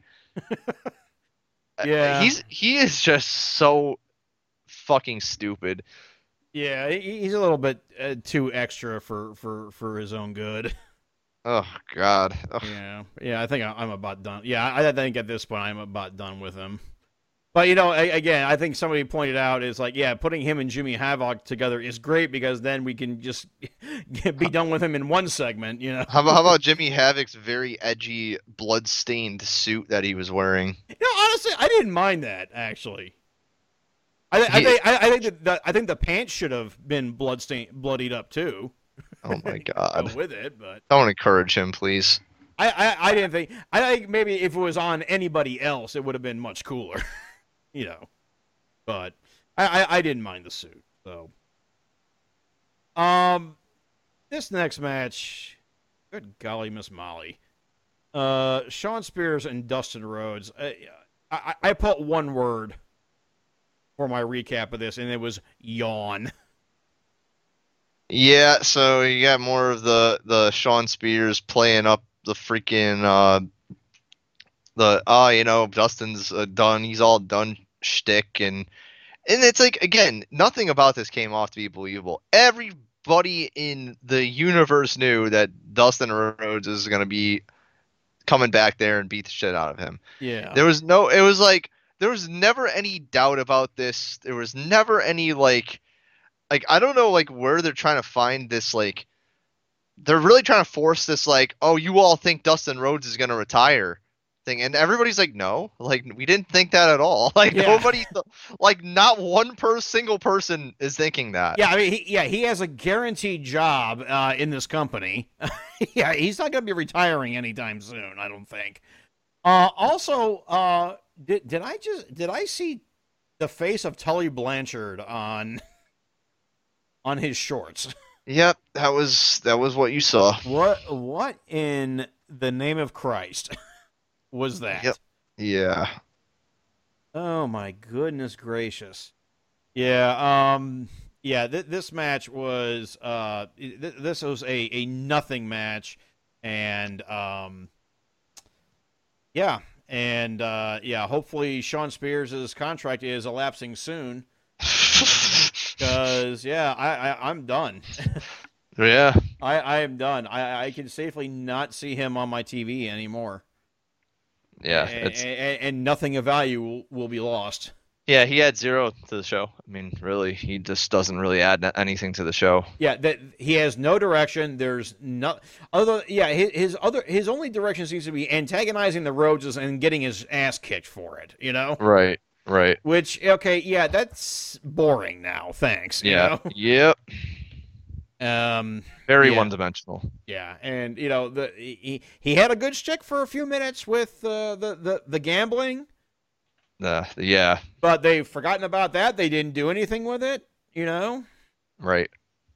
S2: Yeah.
S3: He's he is just so fucking stupid.
S2: Yeah, he, he's a little bit uh, too extra for, for, for his own good.
S3: Oh God. Ugh.
S2: Yeah, yeah, I think I, I'm about done. Yeah, I, I think at this point I'm about done with him. But you know, a, again, I think somebody pointed out is like, yeah, putting him and Jimmy Havoc together is great because then we can just be done with him in one segment. You know.
S3: How about, how about Jimmy Havoc's very edgy, blood-stained suit that he was wearing?
S2: You know, honestly, I didn't mind that actually. I, I
S3: He-
S2: think I, I think that the, I think the pants should have been bloodstained, bloodied up too.
S3: Oh my
S2: Go
S3: God.
S2: with it, but
S3: Don't encourage him, please.
S2: I, I, I didn't think. I think maybe if it was on anybody else, it would have been much cooler, you know. But I, I, I didn't mind the suit. So, um, this next match, good golly, Miss Molly, uh, Shawn Spears and Dustin Rhodes. I, I, I put one word for my recap of this, and it was yawn.
S3: Yeah, so you got more of the the Shawn Spears playing up the freaking uh the oh you know Dustin's uh, done, he's all done shtick, and and it's like again nothing about this came off to be believable. Everybody in the universe knew that Dustin Rhodes is gonna be coming back there and beat the shit out of him.
S2: Yeah.
S3: There was no, it was like there was never any doubt about this. There was never any like like I don't know like where they're trying to find this like they're really trying to force this like, oh, you all think Dustin Rhodes is gonna retire thing, and everybody's like, no, like we didn't think that at all. Like
S2: Yeah.
S3: nobody, like not one per single person is thinking that.
S2: Yeah, I mean, he, yeah, he has a guaranteed job uh, in this company. Yeah, he's not going to be retiring anytime soon, I don't think. Uh, also, uh, did did I just did I see the face of Tully Blanchard on on his shorts?
S3: Yep, that was that was what you saw.
S2: What what in the name of Christ was that?
S3: Yep. Yeah.
S2: Oh my goodness gracious. Yeah, um yeah, th- this match was uh th- this was a, a nothing match, and um yeah, and uh yeah, hopefully Shawn Spears' contract is elapsing soon, cuz yeah, I, I I'm done.
S3: Yeah.
S2: I I am done. I I can safely not see him on my T V anymore.
S3: Yeah.
S2: and,
S3: It's
S2: and, and nothing of value will, will be lost.
S3: Yeah, he had zero to the show. I mean, really, he just doesn't really add anything to the show.
S2: Yeah, that he has no direction. There's no other. Yeah, his, his other his only direction seems to be antagonizing the Rhodeses and getting his ass kicked for it. You know,
S3: Right, right.
S2: which okay, yeah, that's boring now. Thanks. You
S3: Yeah, yep.
S2: know? Um.
S3: Very
S2: Yeah.
S3: one-dimensional.
S2: Yeah, and you know the he he had a good shtick for a few minutes with uh, the the the gambling,
S3: Uh, yeah,
S2: but they've forgotten about that. They didn't do anything with it. You know.
S3: right.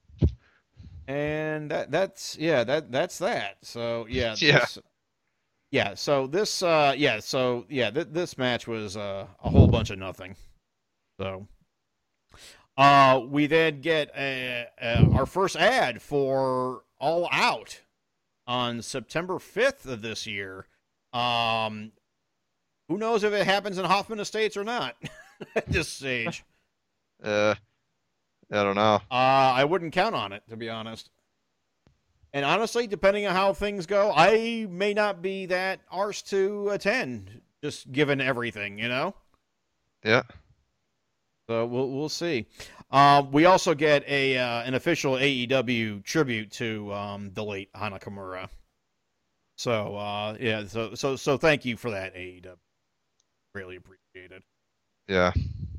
S2: And that that's yeah that that's that. So yeah
S3: Yeah.
S2: this, yeah. So this uh yeah so yeah th- this match was uh, a whole bunch of nothing. So uh we then get uh uh our first ad for All Out on September fifth of this year. Um, who knows if it happens in Hoffman Estates or not at this stage.
S3: Uh, I don't know.
S2: Uh, I wouldn't count on it, to be honest. And honestly, depending on how things go, I may not be that arse to attend, just given everything, you know?
S3: Yeah.
S2: So we'll we'll see. Um, we also get a uh, an official A E W tribute to um, the late Hana Kimura. So uh, yeah, so so so thank you for that, A E W. Really appreciate it.
S3: Yeah.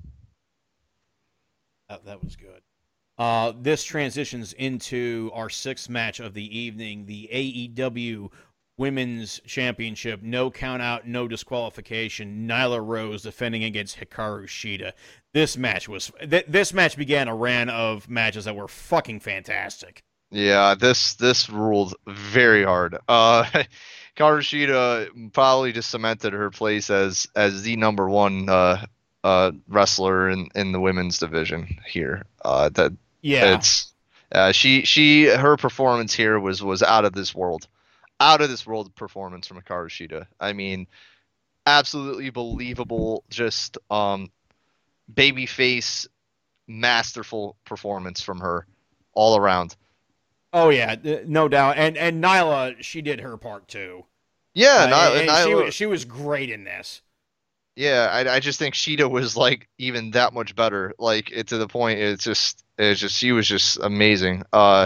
S2: That, that was good. Uh, this transitions into our sixth match of the evening, the A E W Women's Championship. No count out, no disqualification. Nyla Rose defending against Hikaru Shida. This match was th- this match began a run of matches that were fucking fantastic.
S3: Yeah, this this ruled very hard. Uh, Karushida probably just cemented her place as as the number one uh, uh, wrestler in, in the women's division here. Uh, that
S2: Yeah,
S3: it's uh, she she her performance here was was out of this world, out of this world performance from Karushida. I mean, absolutely believable. Just um, babyface, masterful performance from her all around.
S2: oh yeah, th- no doubt. And and Nyla, she did her part too.
S3: Yeah,
S2: Uh,
S3: Ny-
S2: and she
S3: Nyla-
S2: was she was great in this.
S3: Yeah, I, I just think Sheeta was like even that much better. Like it to the point, it's just it's just she was just amazing. Uh,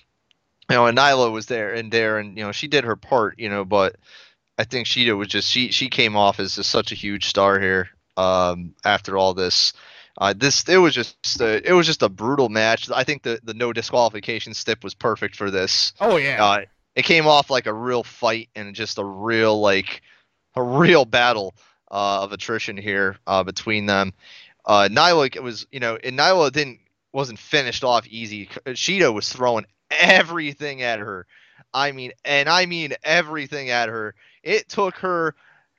S3: you know, and Nyla was there and there, and you know she did her part. You know, but I think Sheeta was just she she came off as just such a huge star here. Um, after all this, uh, this it was just a, it was just a brutal match. I think the the no disqualification stip was perfect for this.
S2: Oh yeah,
S3: Uh, it came off like a real fight and just a real like a real battle uh, of attrition here uh, between them. Uh, Nyla was, you know, and Nyla didn't wasn't finished off easy. Sheeta was throwing everything at her. I mean, and I mean everything at her. It took her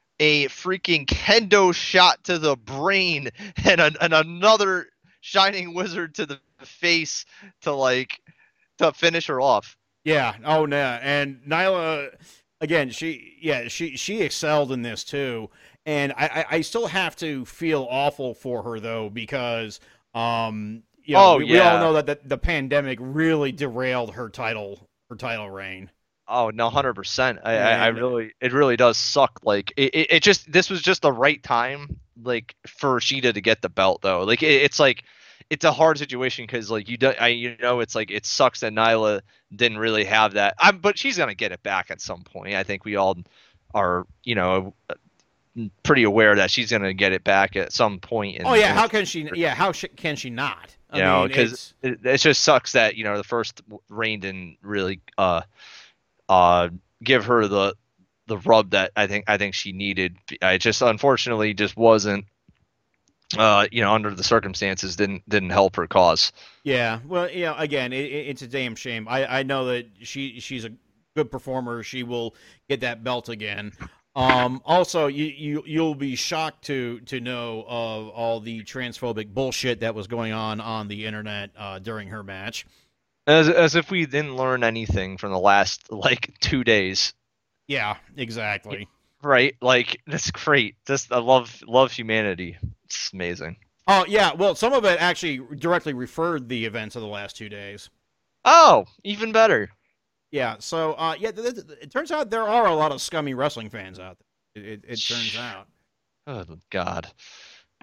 S3: a freaking kendo shot to the brain and, a, and another shining wizard to the face to like to finish her off.
S2: yeah. Oh no, and Nyla again. She yeah she she excelled in this too. And I, I, I still have to feel awful for her though because um you know,
S3: Oh,
S2: we, we all
S3: yeah.
S2: know that the, the pandemic really derailed her title her title reign.
S3: Oh no, hundred percent. I, I, I
S2: And-
S3: really, it really does suck. Like it, it, it just, this was just the right time, like for Sheeta to get the belt though. Like it, it's like, it's a hard situation because like you don't, I, you know, it's like it sucks that Nyla didn't really have that. I'm, but she's gonna get it back at some point. I think we all are, you know, pretty aware that she's gonna get it back at some point. In,
S2: Oh yeah,
S3: in-
S2: how can she? Yeah, how sh- can she not? I
S3: you know,
S2: mean,
S3: because
S2: it's-
S3: it, it just sucks that you know the first reign didn't really uh uh give her the the rub that I think I think she needed. I just unfortunately just wasn't uh you know under the circumstances didn't didn't help her cause.
S2: yeah. Well, you know, again, it, it- it's a damn shame. I, I know that she she's a good performer. She will get that belt again. Um, also, you, you you'll be shocked to to know of all the transphobic bullshit that was going on on the internet uh, during her match.
S3: As as if we didn't learn anything from the last like two days.
S2: Yeah, exactly.
S3: Right? Like that's great. Just I love love humanity. It's amazing.
S2: Oh yeah. Well, some of it actually directly referred the events of the last two days.
S3: Oh, even better.
S2: Yeah. So uh, yeah, th- th- it turns out there are a lot of scummy wrestling fans out there. It, it, it turns out.
S3: Oh God.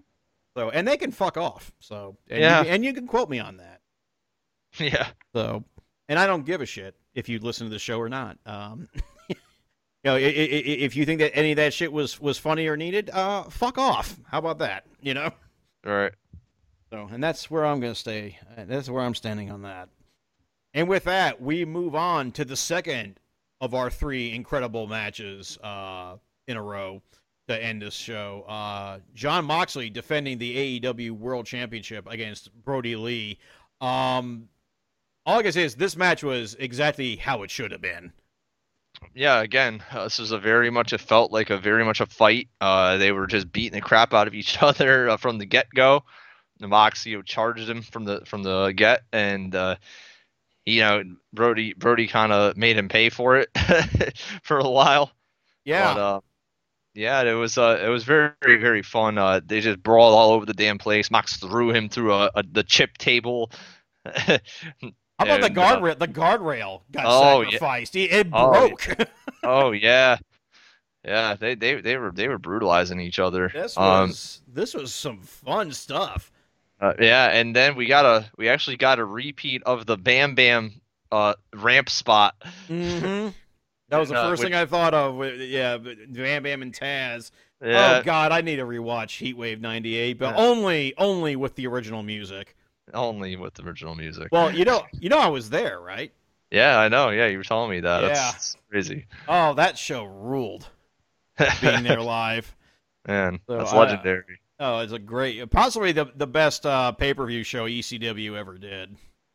S2: So, and they can fuck off. So, and
S3: Yeah.
S2: you, and you can quote me on that.
S3: Yeah.
S2: So, and I don't give a shit if you listen to the show or not. Um, you know, i- i- i- if you think that any of that shit was was funny or needed, uh, fuck off. How about that? You know.
S3: All right.
S2: So, and that's where I'm going to stay. Uh, That's where I'm standing on that. And with that, we move on to the second of our three incredible matches uh, in a row to end this show. Uh, Jon Moxley defending the A E W World Championship against Brody Lee. Um, all I can say is this match was exactly how it should have been.
S3: Yeah, again, uh, this was a very much, it felt like a very much a fight. Uh, they were just beating the crap out of each other uh, from the get-go. The Moxie charged him from the from the get, and uh, you know Brody Brody kind of made him pay for it for a while.
S2: Yeah.
S3: But, uh, yeah, it was uh, it was very very fun. Uh, they just brawled all over the damn place. Mox threw him through a, a the chip table.
S2: How about the
S3: And, uh,
S2: guardrail? The guardrail got
S3: Oh, yeah.
S2: sacrificed. It, it
S3: Oh,
S2: broke.
S3: Oh yeah, yeah. They they they were they were brutalizing each other.
S2: This
S3: Um,
S2: was this was some fun stuff.
S3: uh, yeah, and then we got a we actually got a repeat of the Bam Bam uh ramp spot.
S2: Mm-hmm. That was the
S3: Uh,
S2: first
S3: which-
S2: thing I thought of. with- Yeah, Bam Bam and Taz.
S3: Yeah,
S2: Oh God, I need to rewatch Heatwave ninety-eight, but
S3: Yeah.
S2: only only with the original music.
S3: only with the original music.
S2: Well, you know, you know, I was there, right?
S3: Yeah, I know. Yeah, you were telling me that.
S2: Yeah.
S3: That's, that's crazy.
S2: Oh, that show ruled. Being there live.
S3: Man,
S2: So,
S3: that's
S2: I-
S3: legendary.
S2: Oh, it's a great, possibly the the best uh, pay per view show E C W ever did.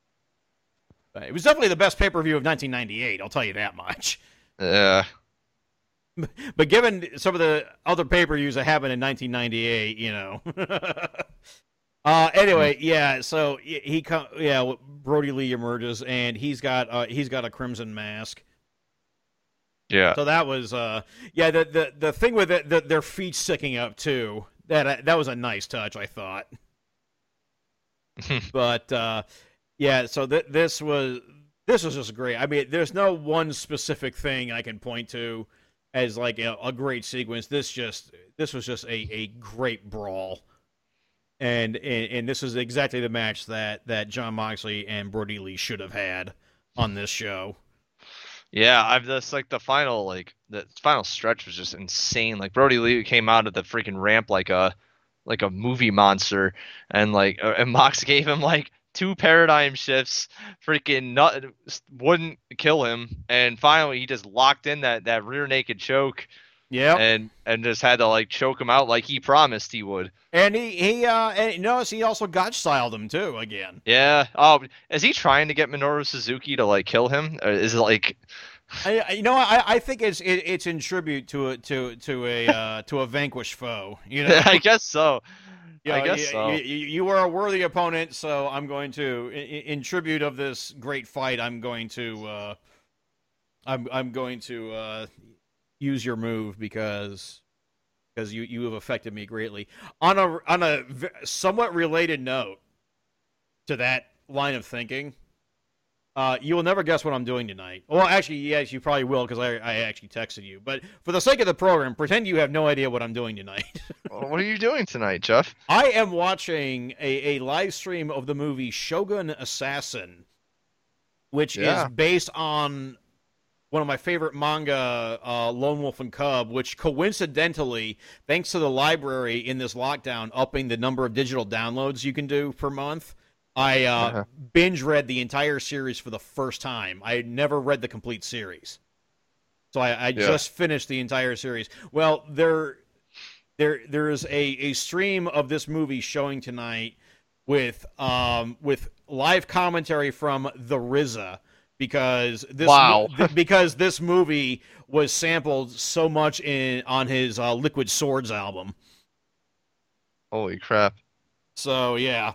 S2: But it was definitely the best pay per view of nineteen ninety-eight. I'll tell you that much.
S3: Yeah.
S2: But given some of the other pay per views that happened in nineteen ninety-eight, you know. uh, anyway, yeah. So he, he come, yeah. Brody Lee emerges, and he's got uh, he's got a crimson mask.
S3: Yeah.
S2: So that was uh, yeah. The the the thing with it, the, their feet sticking up too. That that was a nice touch, I thought. But uh, yeah. So th- this was this was just great. I mean, there's no one specific thing I can point to as like a, a great sequence. This just this was just a, a great brawl, and, and and this is exactly the match that that Jon Moxley and Brody Lee should have had on this show.
S3: Yeah, I've just like the final like the final stretch was just insane. Like Brody Lee came out of the freaking ramp like a like a movie monster, and like uh, and Mox gave him like two paradigm shifts, freaking nut wouldn't kill him, and finally he just locked in that that rear naked choke,
S2: Yeah,
S3: and and just had to like choke him out like he promised he would.
S2: and he he uh and notice he also gotch styled him too again.
S3: Yeah. Oh, is he trying to get Minoru Suzuki to like kill him? Or is it like?
S2: I, I- you know, I, I think it's it, it's in tribute to a to to a uh, to a vanquished foe. You know,
S3: I guess so.
S2: You
S3: I
S2: know,
S3: guess
S2: you,
S3: so.
S2: You, you you were a worthy opponent, so I'm going to, in, in tribute of this great fight, I'm going to, uh, I'm I'm going to uh, use your move because because you, you have affected me greatly. On a on a v- somewhat related note to that line of thinking, uh, you will never guess what I'm doing tonight. Well, actually, yes, you probably will because I I actually texted you. But for the sake of the program, pretend you have no idea what I'm doing tonight.
S3: Well, what are you doing tonight, Jeff?
S2: I am watching a, a live stream of the movie Shogun Assassin, which
S3: Yeah.
S2: is based on one of my favorite manga, uh, Lone Wolf and Cub, which coincidentally, thanks to the library in this lockdown, upping the number of digital downloads you can do per month, I uh,
S3: Uh-huh.
S2: binge read the entire series for the first time. I had never read the complete series. So I, I
S3: Yeah.
S2: just finished the entire series. Well, there there there is a, a stream of this movie showing tonight with um with live commentary from the R Z A because this
S3: Wow.
S2: th- because this movie was sampled so much in on his uh, Liquid Swords album.
S3: Holy crap.
S2: So yeah.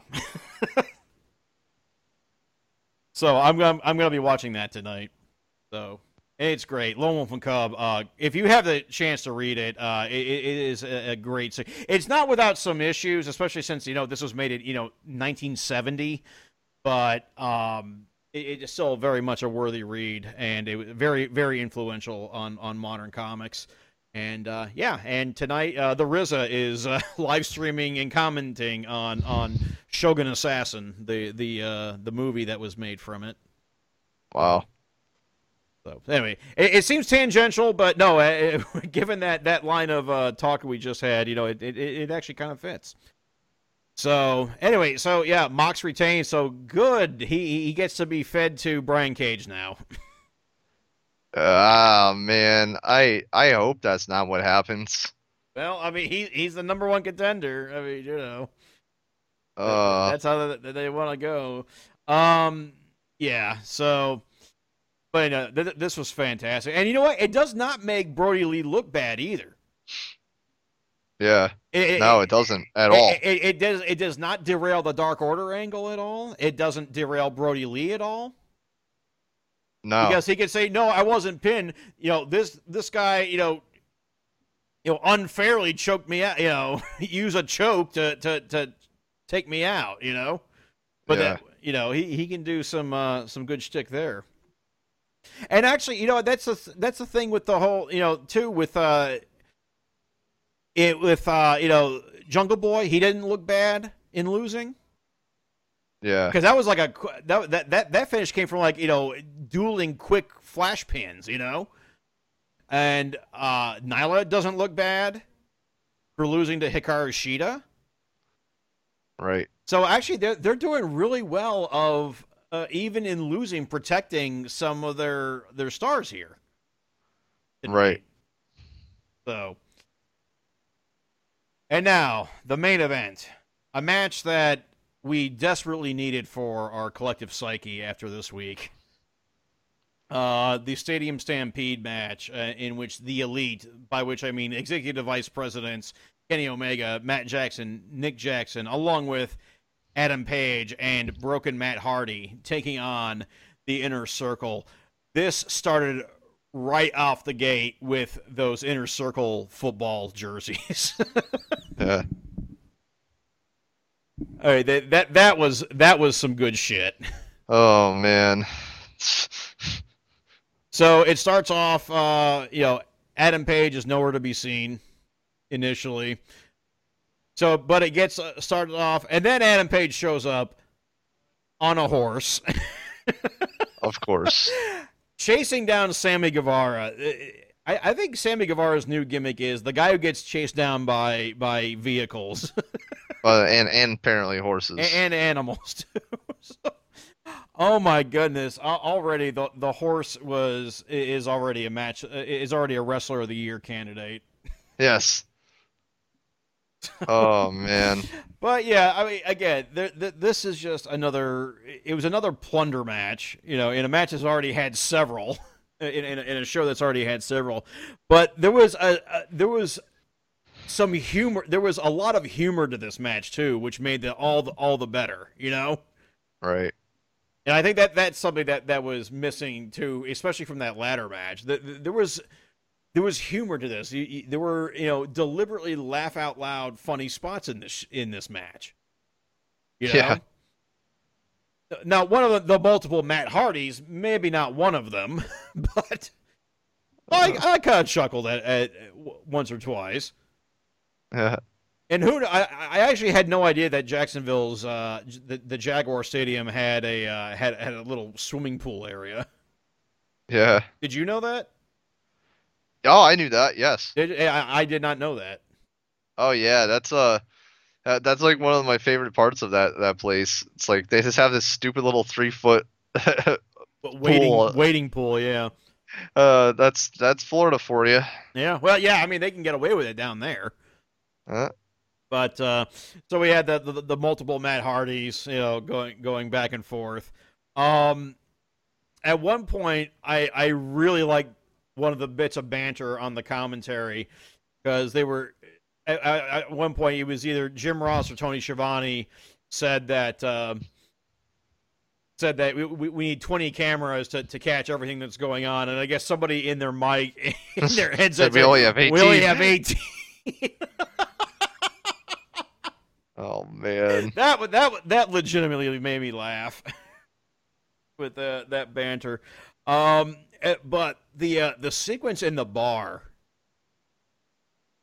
S2: So I'm gonna I'm gonna be watching that tonight. So it's great. Lone Wolf and Cub. Uh, if you have the chance to read it, uh, it, it is a, a great. se- It's not without some issues, especially since you know this was made in you know nineteen seventy, but um, it, it's still very much a worthy read, and it was very very influential on on modern comics. And uh, yeah, and tonight uh, the R Z A is uh, live streaming and commenting on on Shogun Assassin, the the uh, the movie that was made from it.
S3: Wow.
S2: So anyway, it, it seems tangential, but no, uh, given that that line of uh, talk we just had, you know, it it, it actually kind of fits. So anyway, so yeah, Mox retains. So good, he he gets to be fed to Brian Cage now.
S3: Ah, man. I I hope that's not what happens.
S2: Well, I mean, he he's the number one contender. I mean, you know,
S3: Uh,
S2: that's how they, they want to go. Um, yeah. So, but uh, th- this was fantastic, and you know what? It does not make Brody Lee look bad either.
S3: yeah.
S2: It,
S3: No,
S2: it,
S3: it doesn't at
S2: it,
S3: all.
S2: It, it, it does. It does not derail the Dark Order angle at all. It doesn't derail Brody Lee at all.
S3: No.
S2: Because he could say, "No, I wasn't pinned." You know, this this guy, you know, you know, unfairly choked me out. You know, use a choke to to to take me out. You know, but
S3: Yeah.
S2: that, you know, he, he can do some uh, some good shtick there. And actually, you know, that's a, that's the thing with the whole, you know, too with uh, it with uh, you know, Jungle Boy. He didn't look bad in losing.
S3: Yeah.
S2: Because that was like a that, that that that finish came from like, you know, dueling quick flash pins, you know, and uh, Nyla doesn't look bad for losing to Hikaru Shida.
S3: Right.
S2: So actually, they're they're doing really well of uh, even in losing, protecting some of their their stars here.
S3: Right.
S2: So, and now the main event, a match that we desperately needed for our collective psyche after this week. Uh, the Stadium Stampede match, uh, in which the Elite, by which I mean Executive Vice Presidents Kenny Omega, Matt Jackson, Nick Jackson, along with Adam Page and Broken Matt Hardy, taking on the Inner Circle. This started right off the gate with those Inner Circle football jerseys.
S3: Yeah.
S2: All right, that, that that was that was some good shit.
S3: Oh man.
S2: So it starts off, uh, you know, Adam Page is nowhere to be seen initially. So, but it gets uh, started off, and then Adam Page shows up on a horse,
S3: Of course.
S2: chasing down Sammy Guevara. I, I think Sammy Guevara's new gimmick is the guy who gets chased down by by vehicles.
S3: Uh, and and apparently horses.
S2: and, and animals too. So, oh my goodness! Al- Already the the horse was is already a match is already a wrestler of the year candidate.
S3: Yes. Oh man.
S2: But yeah, I mean, again, th- th- this is just another. It was another plunder match. You know, in a match that's already had several, in in a, in a show that's already had several. But there was a, a there was. some humor. There was a lot of humor to this match too, which made the all the all the better, you know.
S3: Right.
S2: And I think that that's something that, that was missing too, especially from that ladder match. The, the, there was there was humor to this. You, you, there were you know deliberately laugh out loud funny spots in this in this match. You know?
S3: Yeah.
S2: Now, one of the, the multiple Matt Hardys, maybe not one of them, but I I kind of chuckled at, at once or twice.
S3: Yeah.
S2: And who I, I actually had no idea that Jacksonville's uh, the, the Jaguar Stadium had a uh, had had a little swimming pool area.
S3: Yeah.
S2: Did you know that?
S3: Oh, I knew that. Yes.
S2: Did, I, I did not know that.
S3: Oh yeah, that's uh uh, that's like one of my favorite parts of that that place. It's like they just have this stupid little three foot.
S2: But waiting
S3: Pool.
S2: waiting pool, yeah,
S3: uh, that's that's Florida for you.
S2: yeah. Well, yeah. I mean, they can get away with it down there.
S3: Uh,
S2: But uh, so we had the, the the multiple Matt Hardys, you know, going going back and forth. Um, at one point, I I really liked one of the bits of banter on the commentary because they were at, at one point it was either Jim Ross or Tony Schiavone said that uh, said that we, we we need twenty cameras to, to catch everything that's going on, and I guess somebody in their mic in their headset
S3: Said we only have
S2: We only
S3: eighteen."
S2: have eighteen.
S3: oh man.
S2: That would that would- that legitimately made me laugh with uh, that banter. Um, eh, but the uh, the sequence in the bar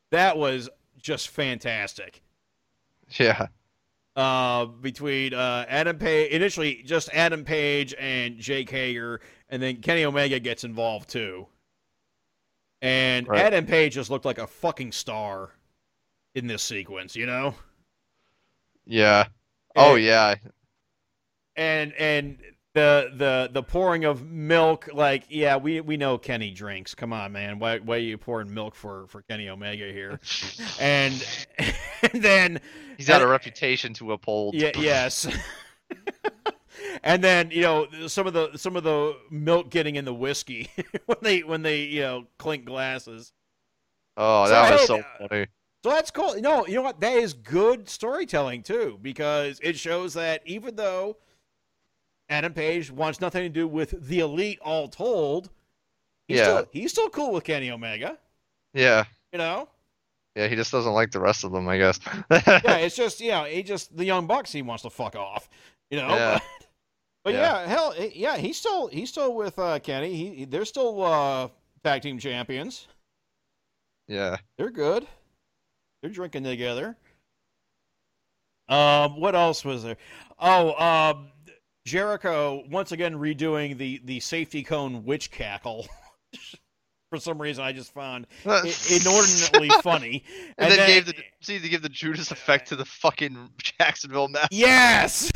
S2: that was just fantastic.
S3: Yeah.
S2: Uh, between uh, Adam Page, initially just Adam Page and Jake Hager, and then Kenny Omega gets involved too. And
S3: Right.
S2: Adam Page just looked like a fucking star in this sequence, you know?
S3: Yeah. Oh
S2: And-
S3: yeah.
S2: And and the the the pouring of milk, like, yeah, we we know Kenny drinks. Come on, man. Why why are you pouring milk for, for Kenny Omega here? And and then
S3: He's got a
S2: and-
S3: reputation to uphold.
S2: Yeah, yes. And then, you know, some of the some of the milk getting in the whiskey when they when they, you know, clink glasses.
S3: Oh,
S2: So,
S3: that was
S2: hey,
S3: so
S2: uh,
S3: funny.
S2: So that's cool. No, you know what? That is good storytelling too, because it shows that even though Adam Page wants nothing to do with the Elite, all told, he's
S3: Yeah.
S2: still, he's still cool with Kenny Omega.
S3: Yeah.
S2: You know?
S3: Yeah, he just doesn't like the rest of them, I guess.
S2: Yeah, it's just, you know, he just the Young Bucks he wants to fuck off. You know?
S3: Yeah.
S2: But, but
S3: Yeah.
S2: yeah. hell, yeah, he's still he's still with uh, Kenny. He they're still uh, tag team champions.
S3: Yeah.
S2: They're good. They're drinking together. Um, what else was there? Oh, um, Jericho once again redoing the the safety cone witch cackle. For some reason, I just found it inordinately funny.
S3: And, then, gave the see they give the Judas effect to the fucking Jacksonville match.
S2: yes.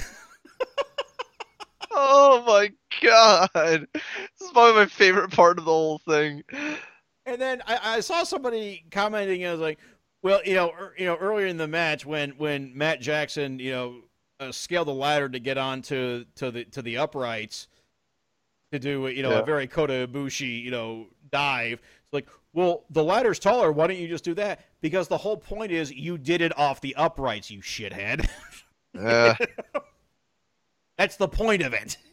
S3: Oh my god, this is probably my favorite part of the whole thing.
S2: And then I, I saw somebody commenting. And I was like, "Well, you know, er, you know, earlier in the match when when Matt Jackson, you know, uh, scaled the ladder to get onto to the to the uprights to do, you know,
S3: Yeah.
S2: a very Kota Ibushi, you know, dive. It's like, well, the ladder's taller. Why don't you just do that? Because the whole point is you did it off the uprights, you shithead.
S3: Yeah,
S2: That's the point of it.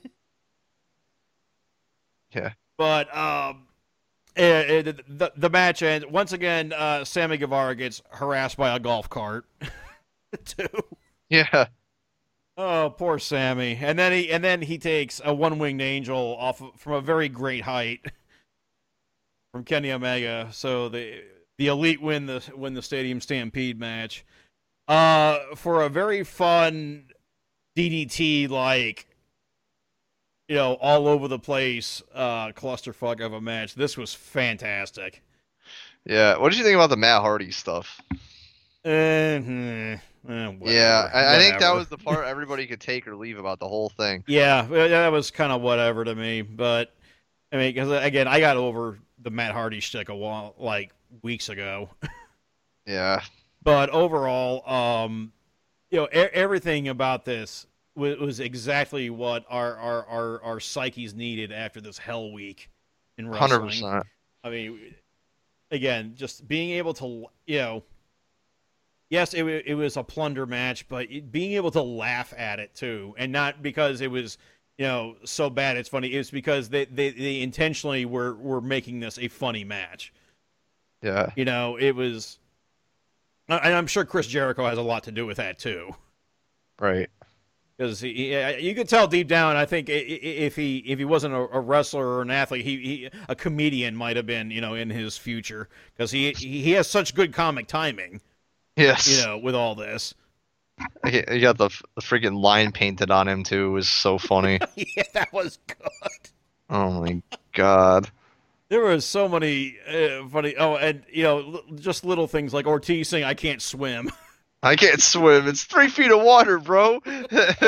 S3: yeah,
S2: But um, eh, eh, the the match ends once again. Uh, Sammy Guevara gets harassed by a golf cart. Too.
S3: yeah.
S2: Oh, poor Sammy. And then he and then he takes a one-winged angel off of, from a very great height from Kenny Omega. So the the Elite win the win the Stadium Stampede match. Uh, for a very fun D D T, like, you know, all over the place uh, clusterfuck of a match. This was fantastic.
S3: Yeah. What did you think about the Matt Hardy stuff?
S2: Eh, hmm, eh, whatever,
S3: Yeah, I, I think that
S2: whatever.
S3: was the part everybody could take or leave about the whole thing.
S2: Yeah, well, that was kind of whatever to me. But I mean, because again, I got over the Matt Hardy shtick a while, like weeks ago.
S3: Yeah,
S2: But overall, um, you know, e- everything about this was, was exactly what our, our our our psyches needed after this hell week in wrestling.
S3: hundred percent.
S2: I mean, again, just being able to, you know, yes, it wa- it was a plunder match, but it, being able to laugh at it too, and not because it was, you know, so bad it's funny. It's because they, they, they intentionally were were making this a funny match.
S3: Yeah,
S2: You know, it was, and I'm sure Chris Jericho has a lot to do with that too.
S3: right.
S2: Because he, he, you could tell deep down, I think i- i- if he if he wasn't a, a wrestler or an athlete, he, he a comedian might have been, you know, in his future, because he he has such good comic timing,
S3: Yes.
S2: you know, with all this.
S3: He he got the, the freaking line painted on him too. It was so funny.
S2: Yeah, that was good.
S3: Oh my god.
S2: There was so many uh, funny. Oh, and you know, l- just little things like Ortiz saying, "I can't swim."
S3: I can't swim. It's three feet of water, bro. You just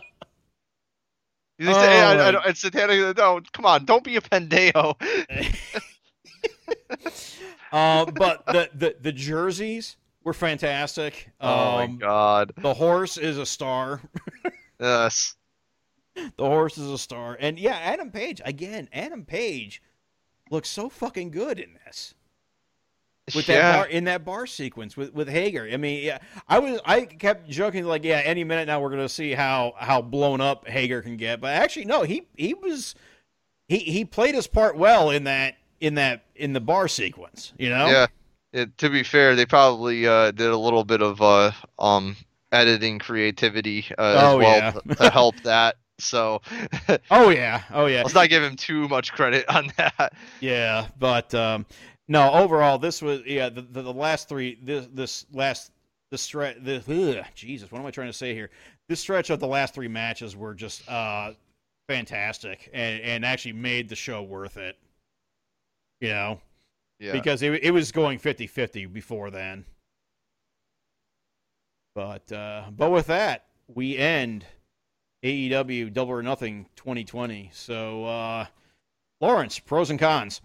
S2: Oh,
S3: say, I, I,
S2: my-
S3: don't- it's satanic. No, come on, don't be a pendejo.
S2: uh, but the, the the jerseys were fantastic.
S3: Oh my
S2: Um,
S3: god.
S2: the horse is a star.
S3: Yes.
S2: The horse is a star. And yeah, Adam Page, again, Adam Page looks so fucking good in this. With that
S3: yeah.
S2: bar in that bar sequence with, with Hager. I mean, yeah, I was I kept joking like, yeah, any minute now we're gonna see how how blown up Hager can get. But actually no, he he was he, he played his part well in that in that in the bar sequence, you know?
S3: Yeah. Yeah, to be fair, they probably uh, did a little bit of uh, um, editing creativity uh,
S2: Oh,
S3: as well
S2: yeah.
S3: to, to help that. So
S2: Oh yeah. Oh yeah.
S3: let's not give him too much credit on that.
S2: Yeah, but um, No, overall, this was yeah the the, the last three this this last the stretch the ugh, Jesus, what am I trying to say here? This stretch of the last three matches were just uh fantastic and and actually made the show worth it. You know,
S3: Yeah.
S2: because it it was going fifty-fifty before then. But uh, but with that, we end A E W Double or Nothing twenty twenty. So uh, Lawrence, pros and cons.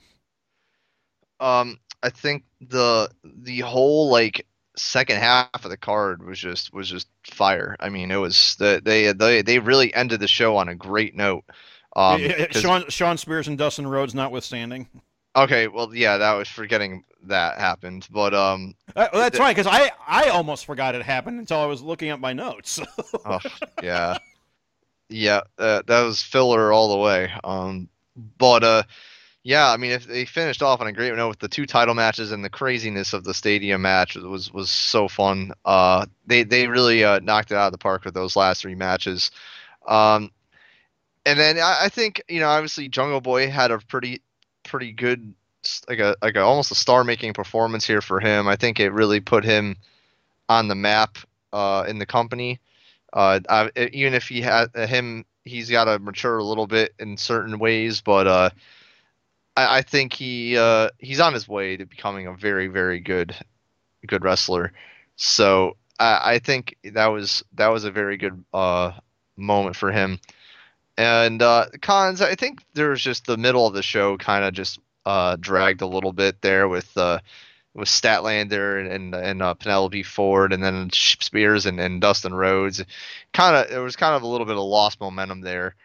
S3: Um, I think the the whole like second half of the card was just was just fire. I mean, it was the they they they really ended the show on a great note. Um,
S2: Eh, eh,
S3: 'cause-
S2: Sean Sean Spears and Dustin Rhodes notwithstanding.
S3: okay, well, yeah, that was forgetting that happened, but um,
S2: Uh, well, that's
S3: the-
S2: right, because I, I almost forgot it happened until I was looking at my notes.
S3: oh, yeah, yeah, uh, that was filler all the way. Um, but uh, yeah, I mean, if they finished off on a great note with the two title matches and the craziness of the stadium match was was so fun. Uh, they they really uh, knocked it out of the park with those last three matches. Um, and then I, I think you know, obviously Jungle Boy had a pretty pretty good like a like a almost a star making performance here for him. I think it really put him on the map uh, in the company. Uh, I, even if he had him, he's got to mature a little bit in certain ways, but uh, I, I think he uh, he's on his way to becoming a very very good good wrestler. So I, I think that was that was a very good uh, moment for him. And uh, cons, I think there was just the middle of the show kind of just uh, dragged a little bit there with uh, with Statlander and and, and uh, Penelope Ford, and then Spears and, and Dustin Rhodes. Kind of, there was kind of a little bit of lost momentum there.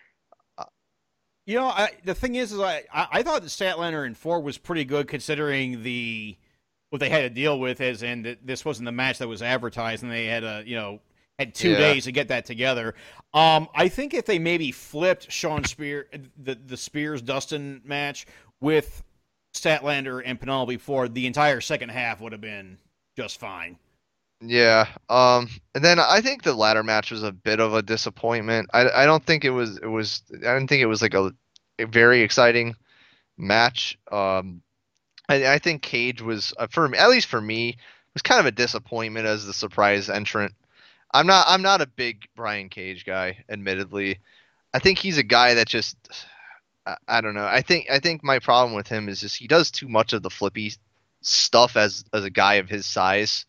S2: You know, I, the thing is, is I, I I thought that Statlander and Ford was pretty good considering the what they had to deal with, as in that this wasn't the match that was advertised, and they had a you know had two
S3: Yeah.
S2: days to get that together. Um, I think if they maybe flipped Sean Spear the the Spears Dustin match with Statlander and Penelope Ford, the entire second half would have been just fine.
S3: Yeah. Um. And then I think the ladder match was a bit of a disappointment. I, I don't think it was it was I didn't think it was like a, a very exciting match. Um. I, I think Cage was uh, for me, at least for me, was kind of a disappointment as the surprise entrant. I'm not I'm not a big Brian Cage guy, admittedly. I think he's a guy that just I, I don't know. I think I think my problem with him is just he does too much of the flippy stuff as as a guy of his size.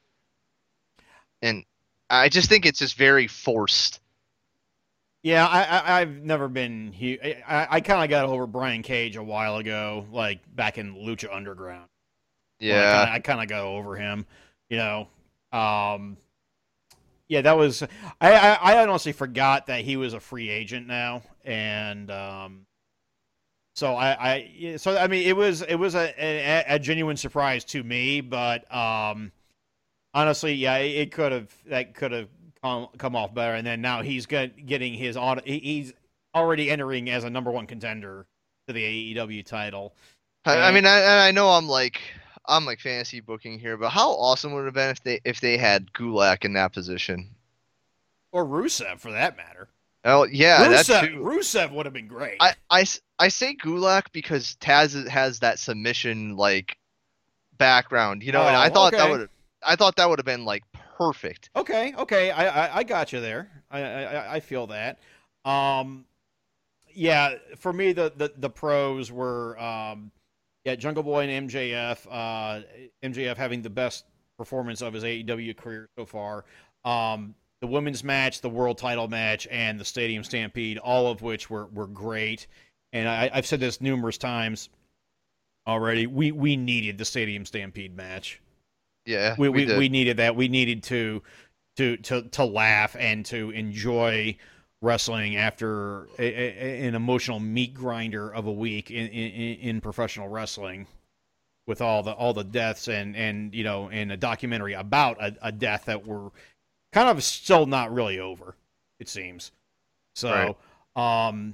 S3: And I just think it's just very forced.
S2: Yeah, I, I I've never been. He, I I kind of got over Brian Cage a while ago, like back in Lucha Underground.
S3: Yeah.
S2: I kind of got over him, you know. Um, yeah, that was. I, I I honestly forgot that he was a free agent now, and um, so I I so I mean it was it was a a, a genuine surprise to me, but um, honestly, yeah, it, it could have that could have come come off better, and then now he's get, getting his auto, he, he's already entering as a number one contender to the A E W title.
S3: I, I
S2: And-
S3: mean, I, I know I'm like I'm like fantasy booking here, but how awesome would it have been if they if they had Gulak in that position?
S2: Or Rusev, for that matter.
S3: Oh yeah, that
S2: Rusev,
S3: too.
S2: Rusev would have been great.
S3: I, I, s- I say Gulak because Taz has that submission like background, you know, and
S2: Oh,
S3: I thought that
S2: okay.
S3: would I thought that would have been like perfect.
S2: Okay, okay, I, I, I got you there. I, I, I feel that. Um, yeah, for me, the, the, the pros were, um, yeah, Jungle Boy and M J F. Uh, M J F having the best performance of his A E W career so far. Um, the women's match, the world title match, and the Stadium Stampede, all of which were, were great. And I, I've said this numerous times already. We we needed the Stadium Stampede match.
S3: Yeah,
S2: we we,
S3: did.
S2: we needed that. We needed to to to to laugh and to enjoy wrestling after a, a, an emotional meat grinder of a week in, in in professional wrestling, with all the all the deaths and and you know and a documentary about a, a death that were kind of still not really over, it seems. So um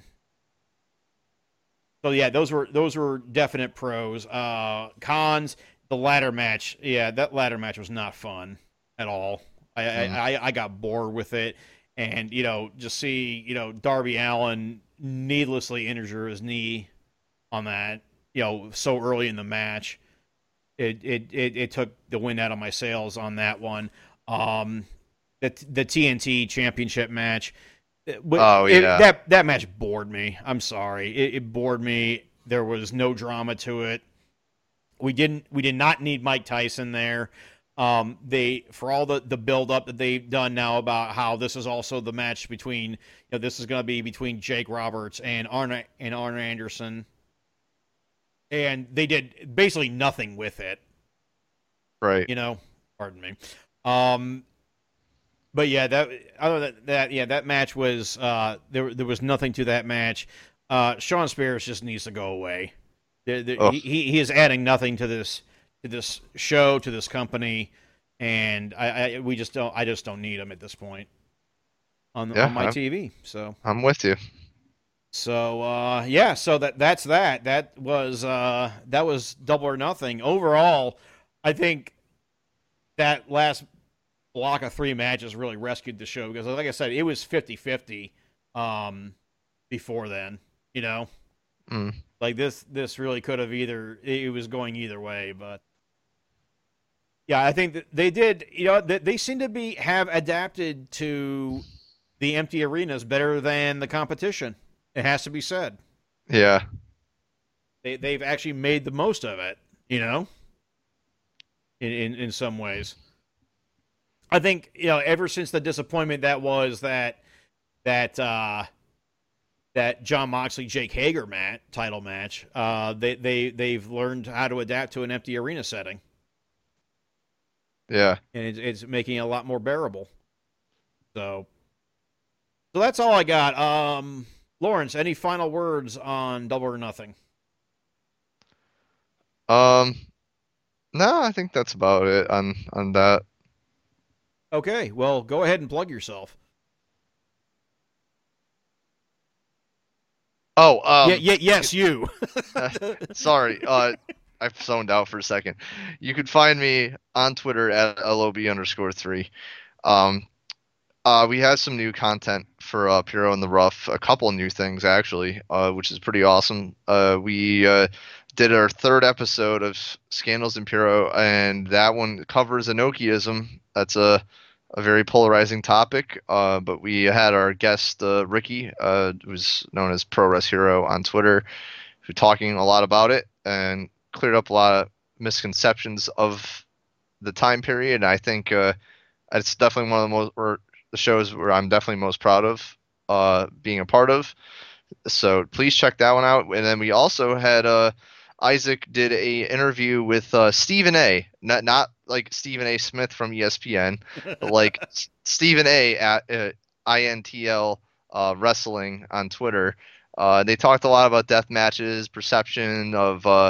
S2: so yeah, those were those were definite pros. Uh cons, the ladder match, yeah, that ladder match was not fun at all. I,
S3: Mm.
S2: I, I I got bored with it, and you know, just see you know Darby Allin needlessly injure his knee on that, you know, so early in the match. it, it, it, it took the wind out of my sails on that one. Um, the the T N T Championship match.
S3: Oh,
S2: it,
S3: yeah.
S2: that that match bored me. I'm sorry, it, it bored me. There was no drama to it. We didn't. We did not need Mike Tyson there. Um, they for all the the build up that they've done now about how this is also the match between, you know, this is going to be between Jake Roberts and Arn and Arn Anderson, and they did basically nothing with it.
S3: Right.
S2: You know, pardon me. Um, but yeah, that other than that, yeah, that match was uh, there. There was nothing to that match. Uh, Sean Spears just needs to go away. The, the,
S3: Oh.
S2: he, he is adding nothing to this to this show, to this company, and I, I we just don't. I just don't need him at this point on,
S3: Yeah,
S2: on my
S3: I'm-
S2: T V. So
S3: I'm with you.
S2: so uh, yeah, so that that's that. That was uh, that was Double or Nothing. Overall, I think that last block of three matches really rescued the show because, like I said, it was fifty-fifty um, before then. You know,
S3: Mm.
S2: like this this really could have either it was going either way, but yeah, I think that they did. You know, they, they seem to be have adapted to the empty arenas better than the competition. It has to be said.
S3: Yeah.
S2: They they've actually made the most of it. You know, in in, in some ways. I think, you know, ever since the disappointment that was that that uh, that John Moxley Jake Hager mat title match, uh, they they they've learned how to adapt to an empty arena setting,
S3: Yeah.
S2: and it's, it's making it a lot more bearable. So, so that's all I got. Um, Lawrence, any final words on Double or Nothing?
S3: Um. No, I think that's about it on on that.
S2: Okay, well, go ahead and plug yourself.
S3: Oh, um,
S2: yeah, yeah, yes, you.
S3: sorry, uh, I zoned out for a second. You could find me on Twitter at lob underscore three. Um, uh, we have some new content for uh, Puro in the Rough. A couple new things actually, uh, which is pretty awesome. Uh, we uh, did our third episode of Scandals in Puro, and that one covers Enochiism. That's a a very polarizing topic, uh, but we had our guest uh, Ricky, uh, who's known as Pro Res Hero on Twitter, who talking a lot about it and cleared up a lot of misconceptions of the time period. And I think uh, it's definitely one of the most or the shows where I'm definitely most proud of uh, being a part of. So please check that one out. And then we also had uh, Isaac did a interview with uh, Stephen A. Not not like Stephen A. Smith from E S P N, but like S- Stephen A. at uh, I N T L uh, Wrestling on Twitter. Uh, they talked a lot about death matches, perception of uh,